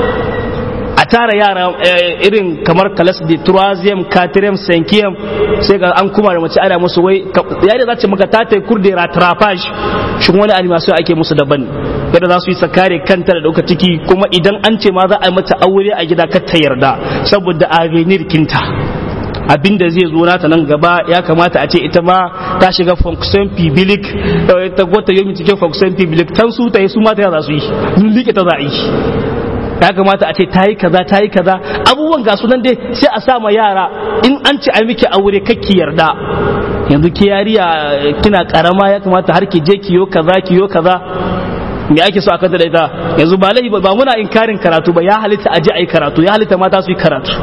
a tara yara irin kamar kalas de troisième quatrième cinquième sai ga an kuma da mace ana musu wai yadda za ta maka ta ta kurde rattrapage shin wani animation ake musu daban yadda za su yi sakare kanta da dauka ciki kuma idan an ce ma za a yi mata aure a gida kar ta yarda saboda avenir kinta abinda zai zo nata nan gaba ya kamata a ce ita ma ta shiga fonction public ta gota yomi cikin fonction public tan su ta yi su mata ya za su yi liƙe ta za a yi ya kamata a ce ta yi kaza ta yi kaza abubuwan ga sunan dai sai a sa ma yara in an ce ai miki aure kakki yarda yanzu ki yariya kina karama ya kamata har ki je kiyo kaza kiyo kaza me ake so a kanta da ita yanzu ba lai ba muna inkarin karatu ba ya halitta a je ai karatu ya halitta mata su yi karatu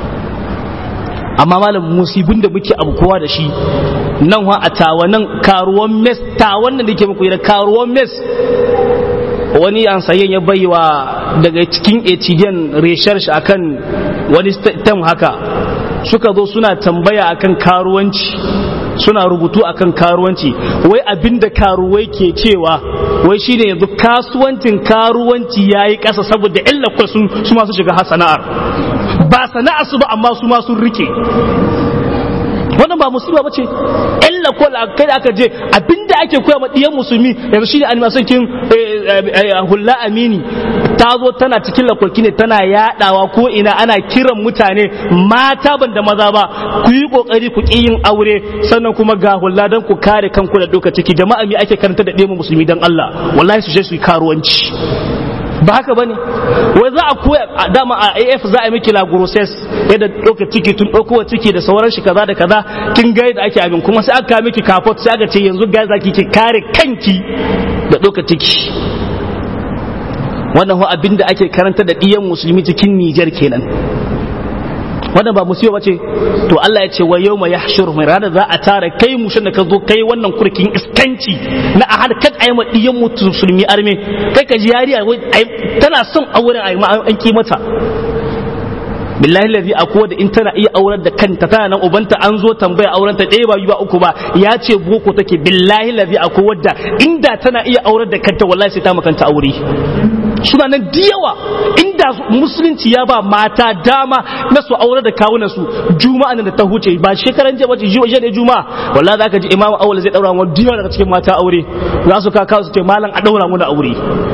amma malam musibin da muke abu kowa da shi nan wa a tawanan karuwan mes tawan da nake muku da karuwan mes wani an sayen ya baiwa daga cikin etidiyan research akan wani tem haka suka zo suna tambaya akan karuwanci suna rubutu akan karuwanci wai abinda karuwai ke cewa wai shine yanzu kasuwancin karuwanci yayi kasa saboda illa ko sun su ma su shiga sana'ar ba sana'ar su ba amma su ma sun rike wannan ba musiba bace illa ko kai da aka je abinda ake koya ma diyan musulmi yanzu shine animation kin hulla amini ta zo tana cikin lakwaki ne tana yadawa ko ina ana kiran mutane mata ban da maza ba ku yi kokari ku ki yin aure sannan kuma ga hulla dan ku kare kanku da doka ciki jama'a mi ake karanta da diyan musulmi dan Allah wallahi su je su yi karuwanci ba haka bane wai za a koya dama a A F za a miki lagroses yadda ɗauka ciki tun ɗaukowa ciki da sauran shi kaza da kaza kin ga yadda ake abin kuma sai aka miki kafot sai aka ce yanzu ga zaki ki kare kanki da ɗauka ciki wannan ho abin da ake karanta da ɗiyan musulmi cikin Niger kenan wannan ba musiba bace to Allah ya ce wa yawma yahshuru mai rada za a tara kai mushin da ka zo kai wannan kurkin iskanci na a har kad ayi madiyan musulmi arme kai ka ji yariya tana son auren ayi an ki mata billahi allazi akwai da in tana iya aurar da kanta tana nan ubanta an zo tambaya auren ta ɗaya ba biyu ba uku ba ya ce boko take billahi allazi akwai wadda inda tana iya aurar da kanta wallahi sai ta makanta aure suna nan diyawa inda musulunci ya ba mata dama na su aure da kawunan su juma'a nan da ta huce ba shekaran jiya bace jiya da juma'a wallahi zaka ji imamu awwal zai daura mu diyawa daga cikin mata aure za su ka kawo su ce malam a daura mu da aure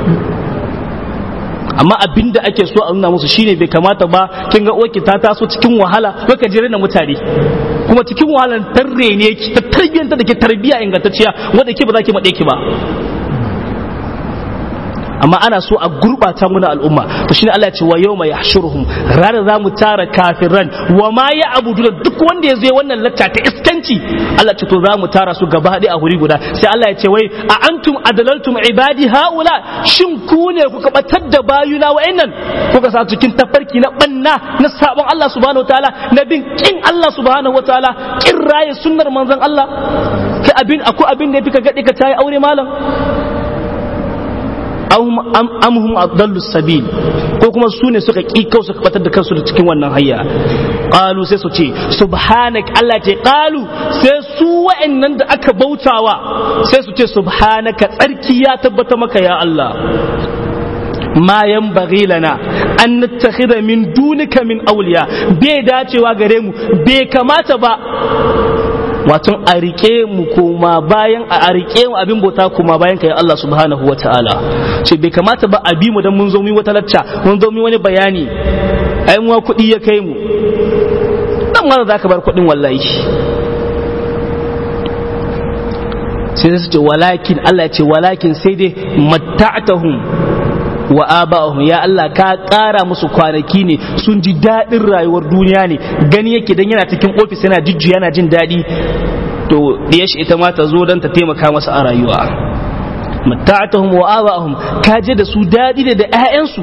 amma abinda ake so a nuna musu shine bai kamata ba kin ga oki ta taso cikin wahala baka jira na mutane kuma cikin wahalan tarre ne ki ta tarbiyanta da ke tarbiya ingantacciya wanda ke ba za ki made ki ba amma ana so a gurbata mu na al'umma to shine Allah ya ce wa yawma yahshuruhum rana za mu tara kafiran wa ma ya abudu duk wanda ya zo wannan lacca ta iskanci Allah ce to za mu tara su gaba ɗaya a huri guda sai Allah ya ce wai a antum adalaltum ibadi haula shin ku ne kuka batar da bayuna wa'annan kuka sa cikin tafarki na banna na sabon Allah subhanahu wataala na bin kin Allah subhanahu wataala kin raye sunnar manzon Allah kai abin akwai abin da fika gadi ka tayi aure malam amhum adallu sabil ko ko kuma su ne suka ƙi kau suka batar da kansu da cikin wannan hayya. Qalu sai su ce subhanak, Allah ce qalu sai su wa'annan da aka bautawa sai su ce subhanaka, tsarki ya tabbata maka ya Allah. Ma yanbaghi lana an nattakhidha min dunika min awliya, bai dacewa gare mu, bai kamata ba wato a rike mu kuma bayan a rike mu abin bauta kuma bayan kai Allah subhanahu wataala. Ce bai kamata ba a bi mu dan mun zo mu wata lacca, mun zo mu wani bayani, ai mu kuɗi ya kai mu, dan wanda zaka bar kuɗin wallahi. Sai su ce walakin, Allah ya ce walakin sai dai matta'tahum wa aba'ahum, ya Allah ka ƙara musu kwanaki ne, sun ji daɗin rayuwar duniya ne, gani yake dan yana cikin ofis yana jijju yana jin daɗi, to diyar shi ita ma ta zo don ta taimaka masa a rayuwa. Matta'atuhum wa aba'ahum, ka je da su daɗi da da ƴaƴansu,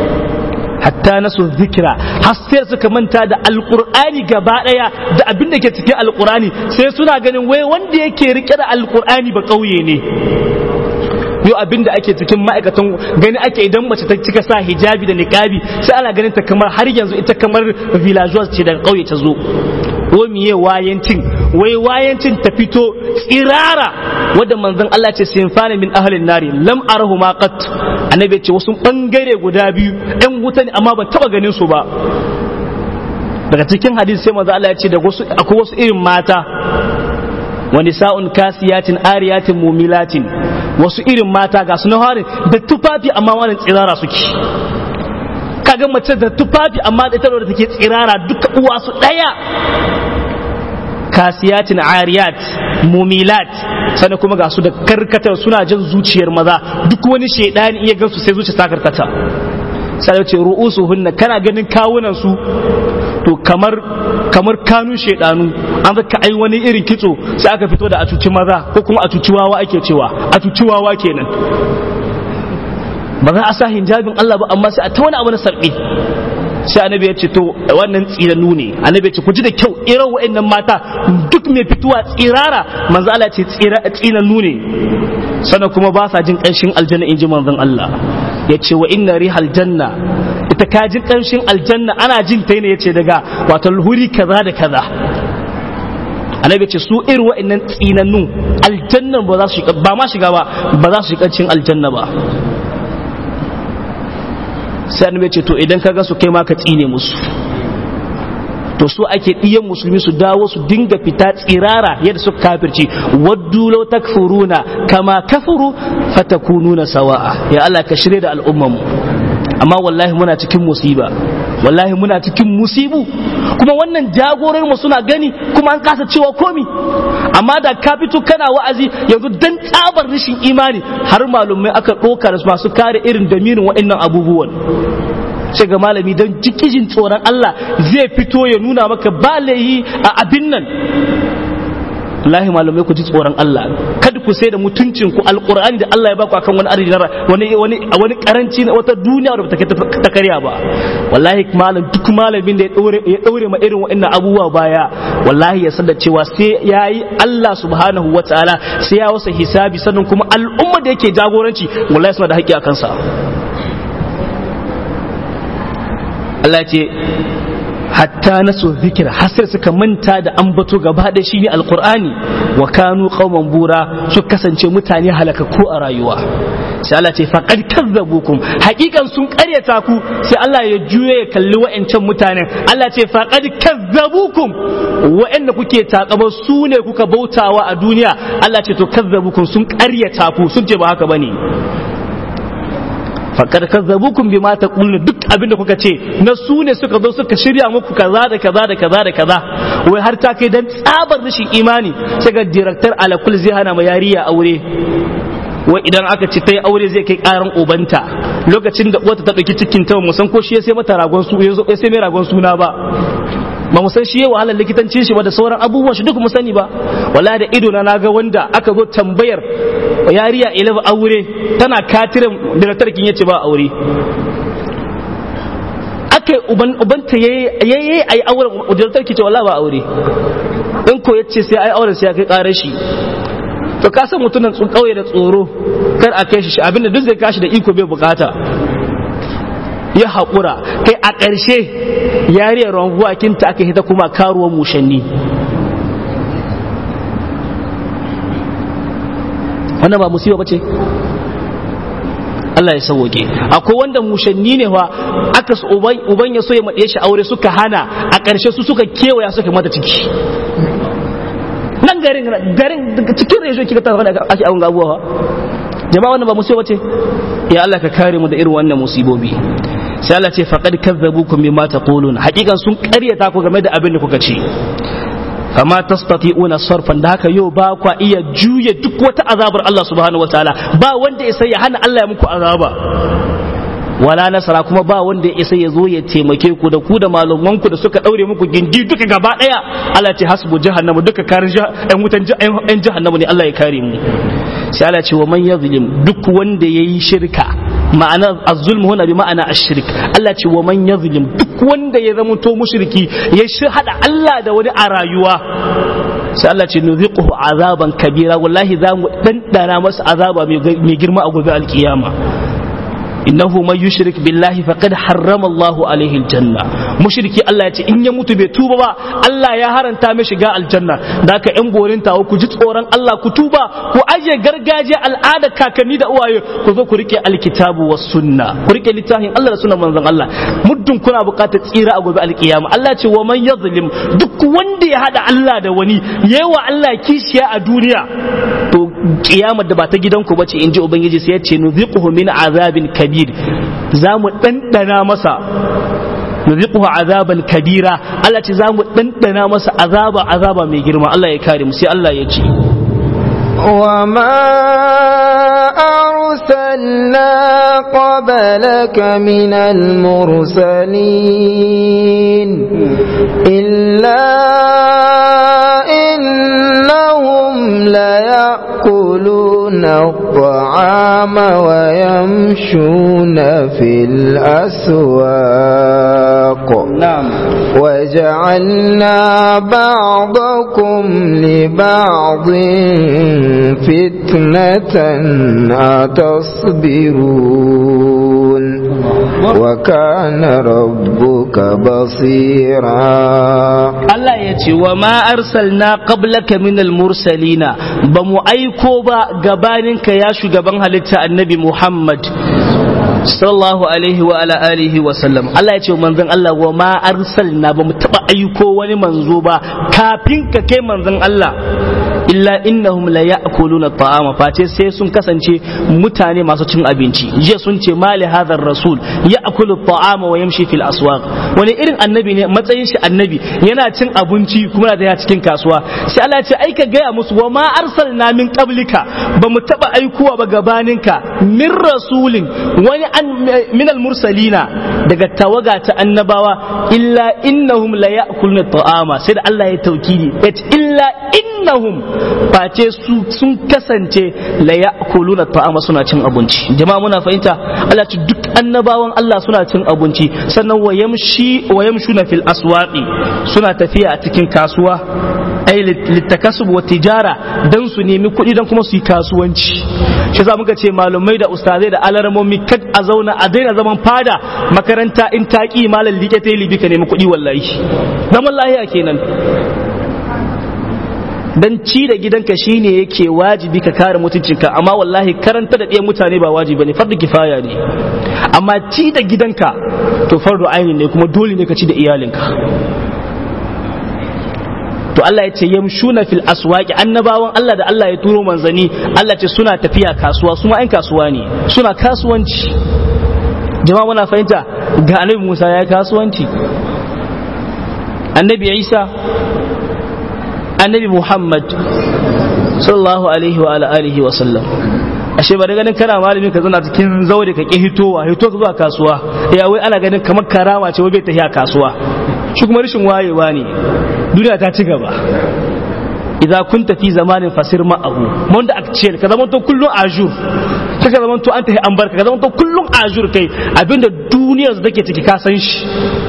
hatta nasu zikira, har sai suka manta da alqur'ani gaba daya da abin da ke cikin alqur'ani, sai suna ganin wai wanda yake rike da alqur'ani ba kauye ne. Yau abin da ake cikin ma'aikatan gani ake idan mace ta cika sa hijabi da niqabi sai ana ganin ta kamar har yanzu ita kamar villageois ce daga kauye ta zo. Ko miye wayancin, wai wayancin ta fito tsirara, wanda manzon Allah ce sinfani min ahlin nari lam arahu ma qat, annabi ce wasu bangare guda biyu ɗan wuta ne amma ban taba ganin su ba. Daga cikin hadisi sai manzon Allah ya ce da wasu akwai wasu irin mata, wa nisa'un kasiyatin ariyatin mumilatin, wasu irin mata ga su na harin da tufafi amma wannan tsirara suke. Kaga mace da tufafi amma da ita da take tsirara duka uwa su daya. Kasiyatin ariyat mumilat, sannan kuma ga su da karkatar suna jin zuciyar maza, duk wani shedani iya gansu sai zuciya ta karkata. Sai ce ru'usuhunna, kana ganin kawunan su to kamar kamar kanun shedanu, an zaka ai wani irin kitso sai aka fito da a cuci maza, ko kuma a cuci wawa ake cewa, a cuci wawa kenan. Ba za a sa hijabin Allah ba amma sai a ta wani abu na sarki. Sai annabi ya ce to wannan tsinanu ne, annabi ya ce ku ji da kyau, irin wa'annan mata duk mai fituwa tsirara manzo Allah ce tsinanu ne, sannan kuma ba sa jin kanshin aljanna inji manzon Allah. Ya ce wa inna rihal janna, ita ka jin kanshin aljanna ana jin ta ne, yace daga wato huri kaza da kaza. Annabi ce su irin wa'annan tsinannu aljanna ba za su shiga, ba ma shiga ba, ba za su shiga cikin aljanna ba. Sai annabi ce to idan ka ga su kai ma ka tsine musu. To su ake ɗiyan musulmi su dawo su dinga fita tsirara yadda suka kafirci, waddu law takfuruna kama kafaru fatakununa sawa'a. Ya Allah ka shirye da al'umman mu, amma wallahi muna cikin musiba, wallahi muna cikin musibu, kuma wannan jagorar mu suna gani kuma an kasa cewa komi. Amma da ka fito kana wa'azi yanzu dan tsabar rashin imani har malumai aka ɗoka da masu kare irin damirin waɗannan abubuwan. Sai ga malami don jikijin tsoron Allah zai fito ya nuna maka ba laihi a abin nan. Wallahi malamai ku ji tsoron Allah, kada ku sai da mutuncin ku alqur'ani da Allah ya baku akan wani arziki wani wani wani karanci na wata duniya da take ta karya ba. Wallahi malam duk malamin da ya daure ya daure ma irin wa'annan abubuwa baya, wallahi ya sanda cewa sai yayi Allah subhanahu wataala sai ya wasa hisabi, sannan kuma al'umma da yake jagoranci wallahi suna da haƙƙi akan sa. Allah ce hatta nasu zikira, har sai suka manta da ambato gaba da shi ne alqur'ani, wa kanu qauman bura, su kasance mutane halakakku a rayuwa. Sai Allah ce faqad kazzabukum, hakikan sun karyata ku. Sai Allah ya juye ya kalli wa'ancan mutanen, Allah ce faqad kazzabukum, wa'anda kuke takaba su ne kuka bautawa a duniya. Allah ce to kazzabukum, sun karyata ku, sun ce ba haka bane. Fakar kazzabukum bima taquluna, duk abinda kuka ce na su ne suka zo suka shirya muku kaza da kaza da kaza da kaza, wai har ta kai dan tsabar rashin imani sai ga director alakul zai hana ma yariya aure. Wai idan aka ce ta yi aure zai kai karan ubanta, lokacin da uwarta ta dauki cikin ta mu san ko shi ya sai mata ragon su ya sai mai ragon suna ba, ba mu san shi yayi wahalar likitancin shi ba da sauran abubuwan shi duk mu sani ba. Wallahi da ido na naga wanda aka zo tambayar yariya ilaba aure tana katirin da tarkin yace ba aure, akai uban ubanta yayi yayi ai aure da tarki ce wallahi ba aure, in ko yace sai ai aure sai ya kai karar shi. To ka san mutunan tsun kauye da tsoro kar a kai shi abinda duk zai kashi da iko bai bukata. ya haƙura, kai a ƙarshe yariyar ranguwa kinta aka hita kuma karuwar mushanni. wannan ba musiba bace? Allah ya sauke. Akwai wanda mushanni ne fa aka uban uban ya so ya maɗe shi aure suka hana, a ƙarshe su suka kewaya suka mata ciki. Nan garin garin cikin resho kika ta fada ake abun gabuwa. Jama'a wannan ba musiba bace? Ya Allah ka kare mu da irin wannan musibobi. Sai Allah ce faqad kazzabukum bima taqulun. Hakikan sun ƙaryata ku game da abin da kuka ce. Fama tastati'una sarfan, da haka yau ba kwa iya juye duk wata azabar Allah subhanahu wataala, ba wanda ya sai ya hana Allah ya muku azaba, wala nasara, kuma ba wanda ya isa ya zo ya taimake ku da ku da malamanku da suka daure muku gindi duka gaba daya. Allah ce hasbu jahannamu, duka karin ɗan wutan ɗan jahannamu ne, Allah ya kare mu. Sai Allah ce wa man yazlim, duk wanda yayi shirka, ma'ana az-zulm huna bi ma'ana ash-shirk. Allah ce wa man yazlim, duk wanda ya zama to mushriki ya shi hada Allah da wani a rayuwa, sai Allah ce nuziquhu azaban kabira, wallahi za mu dandana masa azaba mai girma a gobe alkiyama. innahu man yushrik billahi faqad harrama Allahu alaihi aljanna. Mushriki Allah ya ce in ya mutu bai tuba ba Allah ya haranta mai shiga aljanna. Da haka yan borin tawo ku ji tsoron Allah, ku tuba, ku aje gargajiya al'ada kakanni da uwaye, ku zo ku rike alkitabu was sunna, ku rike littafin Allah da sunnar manzon Allah. Muddin kuna buƙatar tsira a gobe alkiyama. Allah ce wa man yazlim, duk wanda ya hada Allah da wani, yawa Allah kishiya a duniya, to kiyamar da ba ta gidanku bace, in ji ubangiji, sai ya ce nuziquhu min azabin kabir, za mu ɗanɗana masa, nuziquhu azaban kabira, Allah ce za mu ɗanɗana masa azaba azaba mai girma. Allah ya kare mu. Sai Allah ya ce وما أرسلنا قبلك من المرسلين إلا إنهم ليأكلون الطعام ويمشون في الأسواق. نعم. وجعلنا بعضكم لبعض فتنة أتصبرون وكان ربك بصيرا. الله يتي وما أرسلنا قبلك من المرسلين، بمو أيكو با غبانك يا شغبان حليتا النبي محمد sallallahu alaihi wa ala alihi wa sallam. Allah ya ce manzon Allah wa ma arsalna, ba mu taba aiko wani manzo ba kafin ka kai manzon Allah, illa innahum la ya'kuluna ta'ama, face sai sun kasance mutane masu cin abinci. Jiya sun ce mali hadha rasul ya'kulu ta'ama wa yamshi fil aswaq, wani irin annabi ne, matsayin shi annabi yana cin abinci kuma da ya cikin kasuwa. Sai Allah ya ce ai ka gaya musu wa ma arsalna min qablika, ba mu taba aikowa ba gabaninka min rasulin, wani min al-mursalina, daga tawaga ta annabawa, illa innahum la ya'kuluna ta'ama, sai da Allah ya taukidi yace illa innahum, face su sun kasance la ya'kuluna ta'ama, suna cin abinci. Jama'a muna fahimta? Allah ce duk annabawan Allah suna cin abinci, sannan wa yamshi wa yamshuna fil aswaqi, suna tafiya a cikin kasuwa, ai litakasub wa tijara, dan su nemi kuɗi dan kuma su yi kasuwanci. Shi za muka ce malumai da ustazai da alarmomi kad a zauna a daina zaman fada makaranta, in taƙi malam liƙe ta libi ka nemi kuɗi, wallahi zaman lahiya kenan. Dan ci da gidanka shine yake wajibi ka kare mutuncinka, amma wallahi karanta da ɗiyan mutane ba wajibi ne, fardu kifaya ne. Amma ci da gidanka to fardu aini ne, kuma dole ne ka ci da iyalinka. To Allah ya ce yamshuna fil aswaqi, annabawan Allah da Allah ya turo manzani, Allah ce suna tafiya kasuwa, su ma ƴan kasuwa ne, suna kasuwanci. Jama'a muna fahimta? Ga annabi Musa ya kasuwanci, annabi Isa, annabi Muhammad sallallahu alaihi wa alihi wa sallam. Ashe ba da ganin kana malami ka zana cikin zaure ka ki hitowa, hito ka zuwa kasuwa, ya wai ana ganin kamar karama ce wai bai tafiya kasuwa. Shi kuma rashin wayewa ne, duniya ta ci gaba. Idza kunta fi zamanin fasir ma'ahu, wanda actual ka zama to kullun ajur, ka zama to an tahi an barka, ka zama to kullun ajur kai, abinda duniyar da take ciki ka san shi.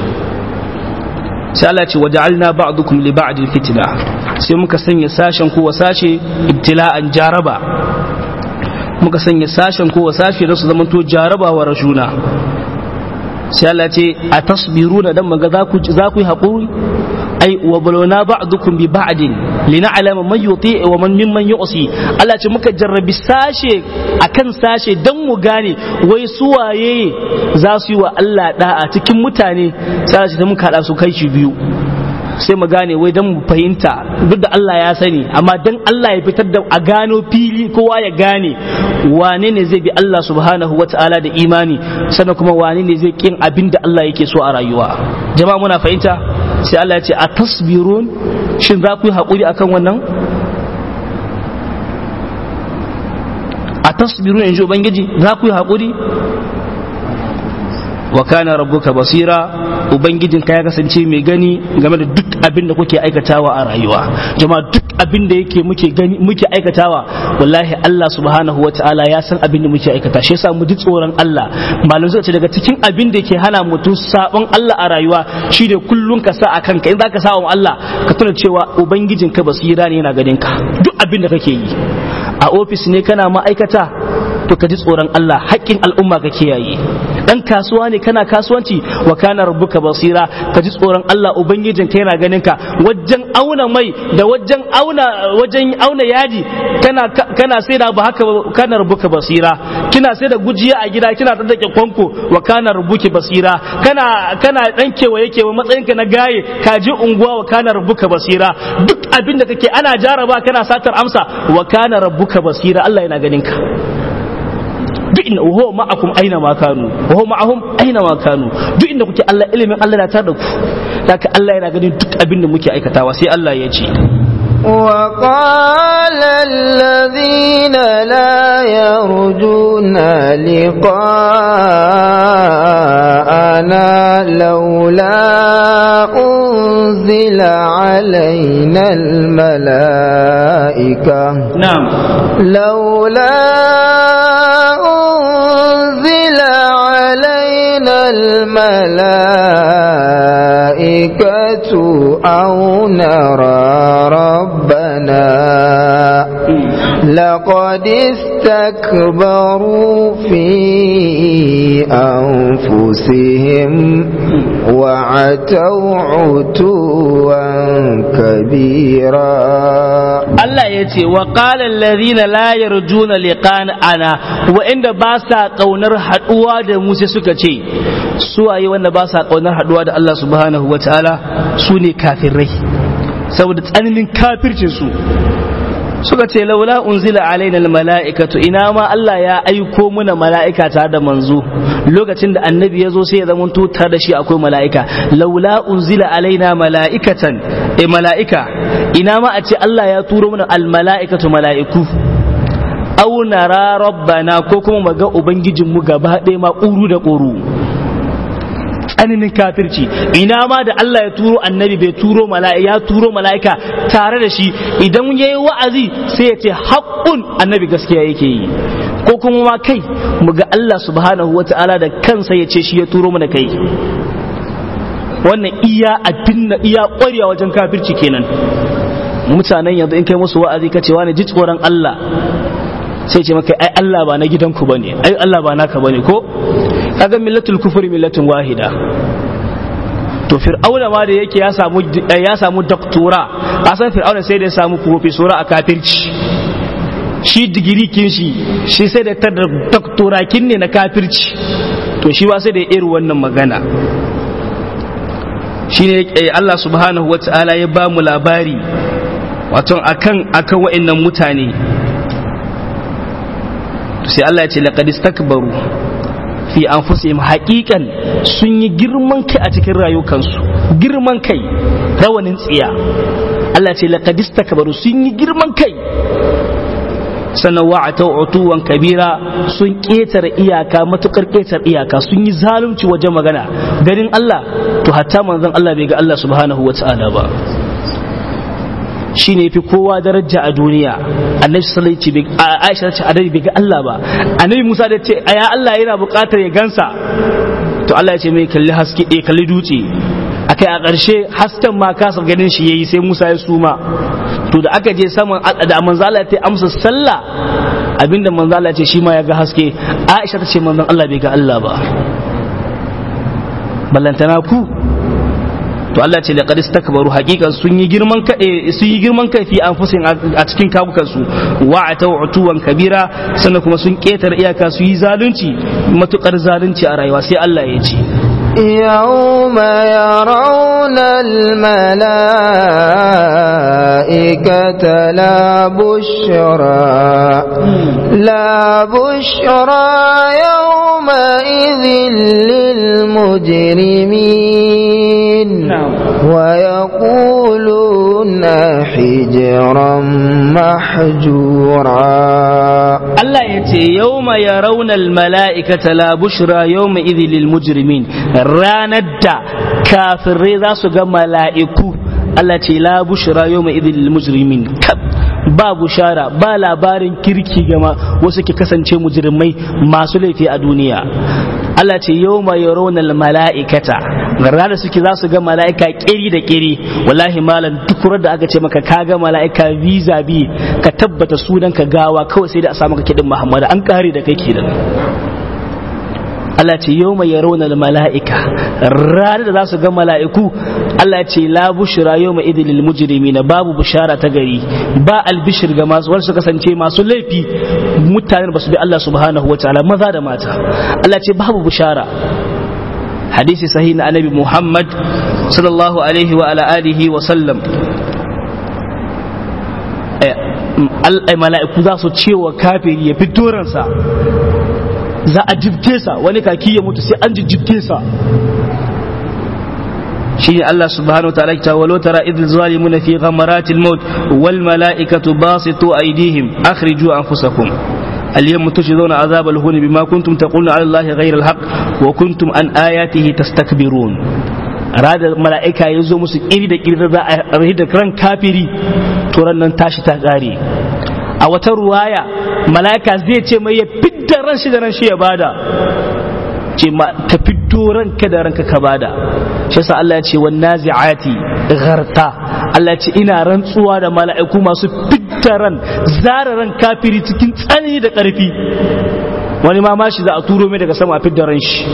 Sai Allah ce waja'alna ba'dukum li ba'din fitna, sai muka sanya sashen ko wasashe ibtila'an jaraba, muka sanya sashen ko wasashe da su zama to jaraba wa rashuna. sai Allah ce atasbiruna dan maga za ku za ku yi hakuri ai wa balona ba'dukum bi ba'din lina'lama man yuti wa man mimman yu'si Allah ce muka jarrabi sashe akan sashe dan mu gane wai su waye za su yi wa Allah da'a cikin mutane sai Allah ce muka hada su kai shi biyu sai mu gane wai dan mu fahimta duk da Allah ya sani amma dan Allah ya fitar da a gano fili kowa ya gane wane ne zai bi Allah subhanahu wata'ala da imani sannan kuma wane ne zai kin abin da Allah yake so a rayuwa jama'a muna fahimta sai Allah ya ce a tasbirun shin za ku yi haƙuri akan wannan a tasbirun in ji ubangiji za ku yi haƙuri wa kana rabbuka basira ubangijinka ya kasance mai gani game da duk abin da kuke aikatawa a rayuwa jama'a duk abin da yake muke gani muke aikatawa wallahi Allah subhanahu wataala ya san abin da muke aikata shi yasa mu ji tsoron Allah malam zai ce daga cikin abin da yake hana mutum sabon Allah a rayuwa shine kullun ka sa akan ka in zaka sa wa Allah ka tuna cewa ubangijinka basira ne yana ganin ka duk abin da kake yi a ofis ne kana ma'aikata to ka ji tsoron Allah haƙƙin al'umma ka kiyaye dan kasuwa ne kana kasuwanci wa kana rabbuka basira ka ji tsoron Allah ubangijin ka yana ganin ka wajen auna mai da wajen auna wajen auna yadi kana kana sai da ba haka kana rabbuka basira kina sai da gujiya a gida kina ta dake kwanko wa kana rabbuki basira kana kana dan kewaye kewa matsayin ka na gaye ka je unguwa wa kana rabbuka basira duk abin da kake ana jaraba kana satar amsa wa kana rabbuka basira Allah yana ganin ka duk inda huwa ma'akum aina ma kanu wa huwa ma'ahum aina ma kanu duk inda kuke Allah ilimin Allah na tare da ku haka Allah yana ganin duk abin da muke aikatawa sai Allah ya ce وقال الذين لا يرجون لقاءنا لولا أنزل علينا الملائكة نعم لولا أنزل علينا الملائكة أو نرى ربنا لقد استكبروا في أنفسهم وعتوا عتوا كبيرا Allah ya ce wa qala alladhina la yarjuna liqa'ana wa inda ba sa kaunar haduwa da mu sai suka ce su waye wanda ba sa kaunar haduwa da Allah subhanahu wataala su ne kafirai saboda tsananin kafircin su suka ce laula unzila alaina almala'ikatu ina ma Allah ya aiko muna mala'ika tare da manzo lokacin da annabi ya zo sai ya zama tare da shi akwai mala'ika laula unzila alaina mala'ikatan e mala'ika ina ma a ce Allah ya turo mana almala'ikatu mala'iku aw nara rabbana ko kuma mu ga ubangijin mu gaba ɗaya ma ƙuru da ƙuru tsananin kafirci ina ma da Allah ya turo annabi bai turo mala'ika ya turo mala'ika tare da shi idan yayi wa'azi sai ya ce haqqun annabi gaskiya yake yi ko kuma ma kai mu ga Allah subhanahu wata'ala da kansa ya ce shi ya turo mana kai wannan iya abin iya ƙwarewa wajen kafirci kenan mutanen yanzu in kai musu wa'azi ka ce wani ji tsoron Allah sai ce maka ai Allah ba na gidanku bane ai Allah ba naka bane ko kaga millatul kufri millatun wahida to fir'auna ma da yake ya samu ya samu doktora a san fir'auna sai da ya samu professora a kafirci shi digiri kin shi shi sai da tar doktora kin ne na kafirci to shi ba sai da irin wannan magana shine Allah subhanahu wataala ya ba mu labari wato akan akan wa'annan mutane sai Allah ya ce laqad istakbaru fi anfusihim haqiqan sun yi girman kai a cikin rayukansu girman kai rawanin tsiya Allah ya ce laqad istakbaru sun yi girman kai sannan wa'ata utuwan kabira sun ketare iyaka matukar ketare iyaka sun yi zalunci wajen magana garin Allah to hatta manzon Allah bai ga Allah subhanahu wata'ala ba shine yafi kowa daraja a duniya annabi sallallahu alaihi wasallam Aisha ta ce annabi bai ga Allah ba annabi Musa da ce ya Allah yana buƙatar ya gansa to Allah ya ce mai kalli haske eh kalli dutse akai a ƙarshe hasken ma kasa ganin shi yayi sai Musa ya suma to da aka je saman da manzo Allah ya amsa sallah abinda manzo Allah ya ce shi ma ya ga haske Aisha ta ce manzon Allah bai ga Allah ba ballantana ku to Allah ce laqad istakbaru haqiqan sun yi girman kai sun yi girman kai fi anfusin a cikin kabukan su wa atau utuwan kabira sannan kuma sun ketar iyaka su yi zalunci matukar zalunci a rayuwa sai Allah ya ce يوم يرون الملائكة لا بشرى لا بشرى يومئذ للمجرمين ويقولون حجرا محجورا Allah ya ce yawma yarawna almala'ikata la bushra yawma idhil lil mujrimin ranar da kafirai za su ga mala'iku Allah ce la bushra yawma idhil lil mujrimin ba bushara ba labarin kirki ga wasu ke kasance mujrimai masu laifi a duniya Allah ce yawma yarawna almala'ikata ranar suke za su ga mala'ika kiri da kiri wallahi malam duk da aka ce maka ka ga mala'ika visa bi ka tabbata sunan ka gawa kawai sai da a samu ka kidin Muhammad an kare da kai kenan Allah ce yawma yarawna almala'ika ranar da za su ga mala'iku Allah ce la bushra yawma idil lil mujrimin babu bushara ta gari ba albishir ga masu wanda suka kasance masu laifi mutanen basu bi Allah subhanahu wataala maza da mata Allah ce babu bushara hadisi sahih na annabi Muhammad sallallahu alaihi wa ala alihi wa sallam ai mala'iku za su ce wa kafiri ya fito ransa za a jibge sa wani kaki ya mutu sai an jibge sa shi Allah subhanahu wa ta'ala ta walau tara idh zalimuna fi ghamaratil maut wal mala'ikatu basitu aydihim akhriju anfusakum اليوم تجزون عذاب الهون بما كنتم تقولون على الله غير الحق وكنتم عن آياته تستكبرون راد الملائكة يزو musu iri da iri da a da ran kafiri to nan tashi ta kare a wata ruwaya mala'ika zai ce mai ya fidda ran shi da ran shi ya bada ce ma ka fiddo ranka da ranka ka bada shi yasa Allah ya ce wan nazi'ati gharqa Allah ya ce ina rantsuwa da mala'iku masu fidda ran zara ran kafiri cikin tsanani da ƙarfi wani ma mashi za a turo mai daga sama a fidda ran shi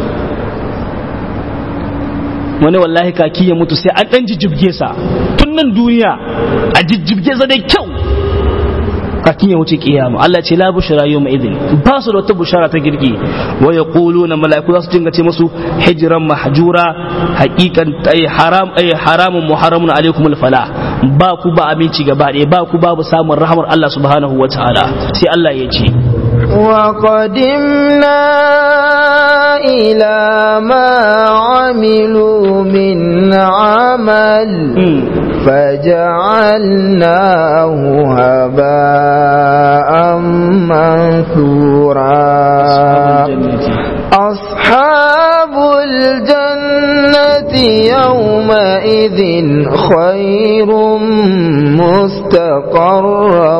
wani wallahi kaki ya mutu sai an dan jijjibge sa tun nan duniya a jijjibge sa da kyau kakin ya wuce kiyama Allah ce la bushra yawma idin ba su da wata bushara ta girki wa yaquluna malaiku za su dinga ce musu hijran mahjura haqiqan ay haram ay haramun muharramun alaikum alfala ba ku ba aminci gaba ɗaya ba ku babu samun rahmar Allah subhanahu wataala sai Allah ya ce وقدمنا إلى ما عملوا من عمل فجعلناه هباء منثورا أصحاب الجنة يومئذ خير مستقرا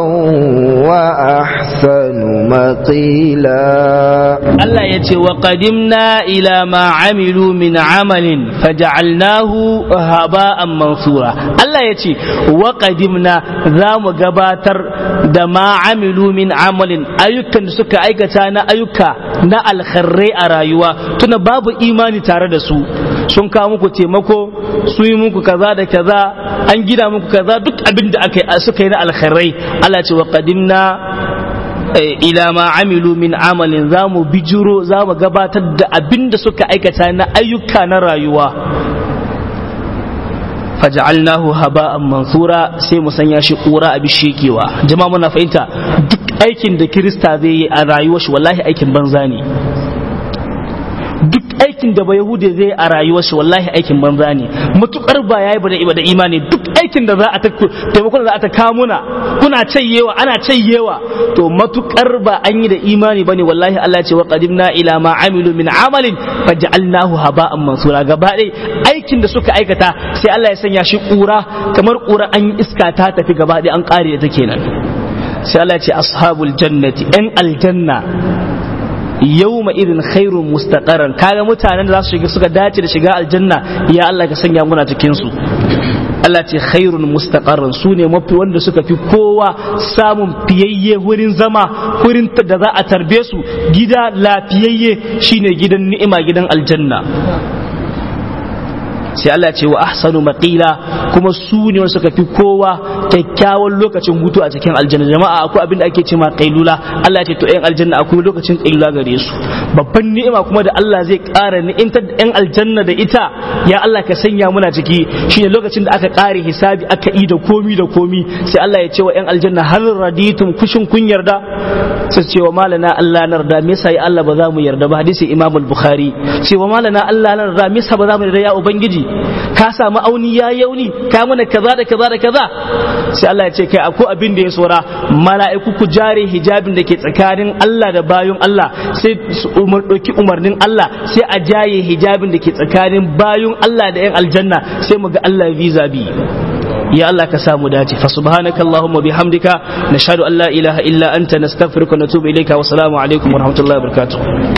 وأحسن مقيلا الله يتي وقدمنا إلى ما عملوا من عمل فجعلناه هباء منثورا الله يتي وقدمنا ذا مغباتر دما عملوا من عمل أيوكا سكا أيكا نا أيوكا نا الخري أرايوا تنا باب إيماني تارد سو sun kawo muku taimako su yi muku kaza da kaza an gina muku kaza duk abin da aka suka yi na alkhairai Allah ce wa qadimna ila ma amilu min amalin zamu bijiro zamu gabatar da abin da suka aikata na ayyuka na rayuwa faj'alnahu haba'an mansura sai mu sanya shi kura a bishekewa jama'a muna fahimta duk aikin da Kirista zai yi a rayuwar shi wallahi aikin banza ne duk aikin da ba Yahude zai a rayuwar shi wallahi aikin banza ne matukar ba yayi ba da imani duk aikin da za a ta taimakon da za a ta kamuna kuna cayyewa ana cayyewa to matukar ba an yi da imani bane wallahi Allah ce wa qadimna ila ma amilu min amalin faj'alnahu haba'an mansura gaba dai aikin da suka aikata sai Allah ya sanya shi kura kamar kura an yi iska ta tafi gaba dai an kare ta kenan sai Allah ya ce ashabul jannati an aljanna yawma idin khairun mustaqarran kaga mutanen da za su shiga suka dace da shiga aljanna ya Allah ka sanya muna cikin su Allah ce khairun mustaqarran su ne mafi wanda suka fi kowa samun fiyayye wurin zama wurin da za a tarbe su gida lafiyayye shine gidan ni'ima gidan aljanna sai Allah ya ce wa ahsanu maqila kuma su ne wanda suka fi kowa kyakkyawan lokacin hutu a cikin aljanna. Jama'a akwai abin da ake cewa qailula. Allah ya ce to ƴan aljanna akwai lokacin qailula gare su. Babban ni'ima kuma da Allah zai ƙara ni'imtar ƴan aljanna da ita, ya Allah ka sanya muna ciki, shine lokacin da aka ƙare hisabi aka yi da komi da komi, sai Allah ya ce wa ƴan aljanna hal raditum kushin kun yarda? Sai ce wa malana Allah narda, me yasa ya Allah ba za mu yarda ba? Hadisi Imam al-Bukhari ce wa malana Allah narda, me yasa ba za mu yarda ya ubangiji? Ka samu auni ya yauni, ka mana kaza da kaza da kaza. Sai Allah ya ce kai akwai abin da ya tsora, mala'iku ku jare hijabin da ke tsakanin Allah da bayun Allah, sai su umar doki umarnin Allah, sai a jaye hijabin da ke tsakanin bayun Allah da yan aljanna, sai mu ga Allah visa bi. Ya Allah ka samu dace. Fa subhanaka allahumma bihamdika nashhadu an la ilaha illa anta nastaghfiruka wa natubu ilayka wa assalamu alaikum wa rahmatullahi wa barakatuh.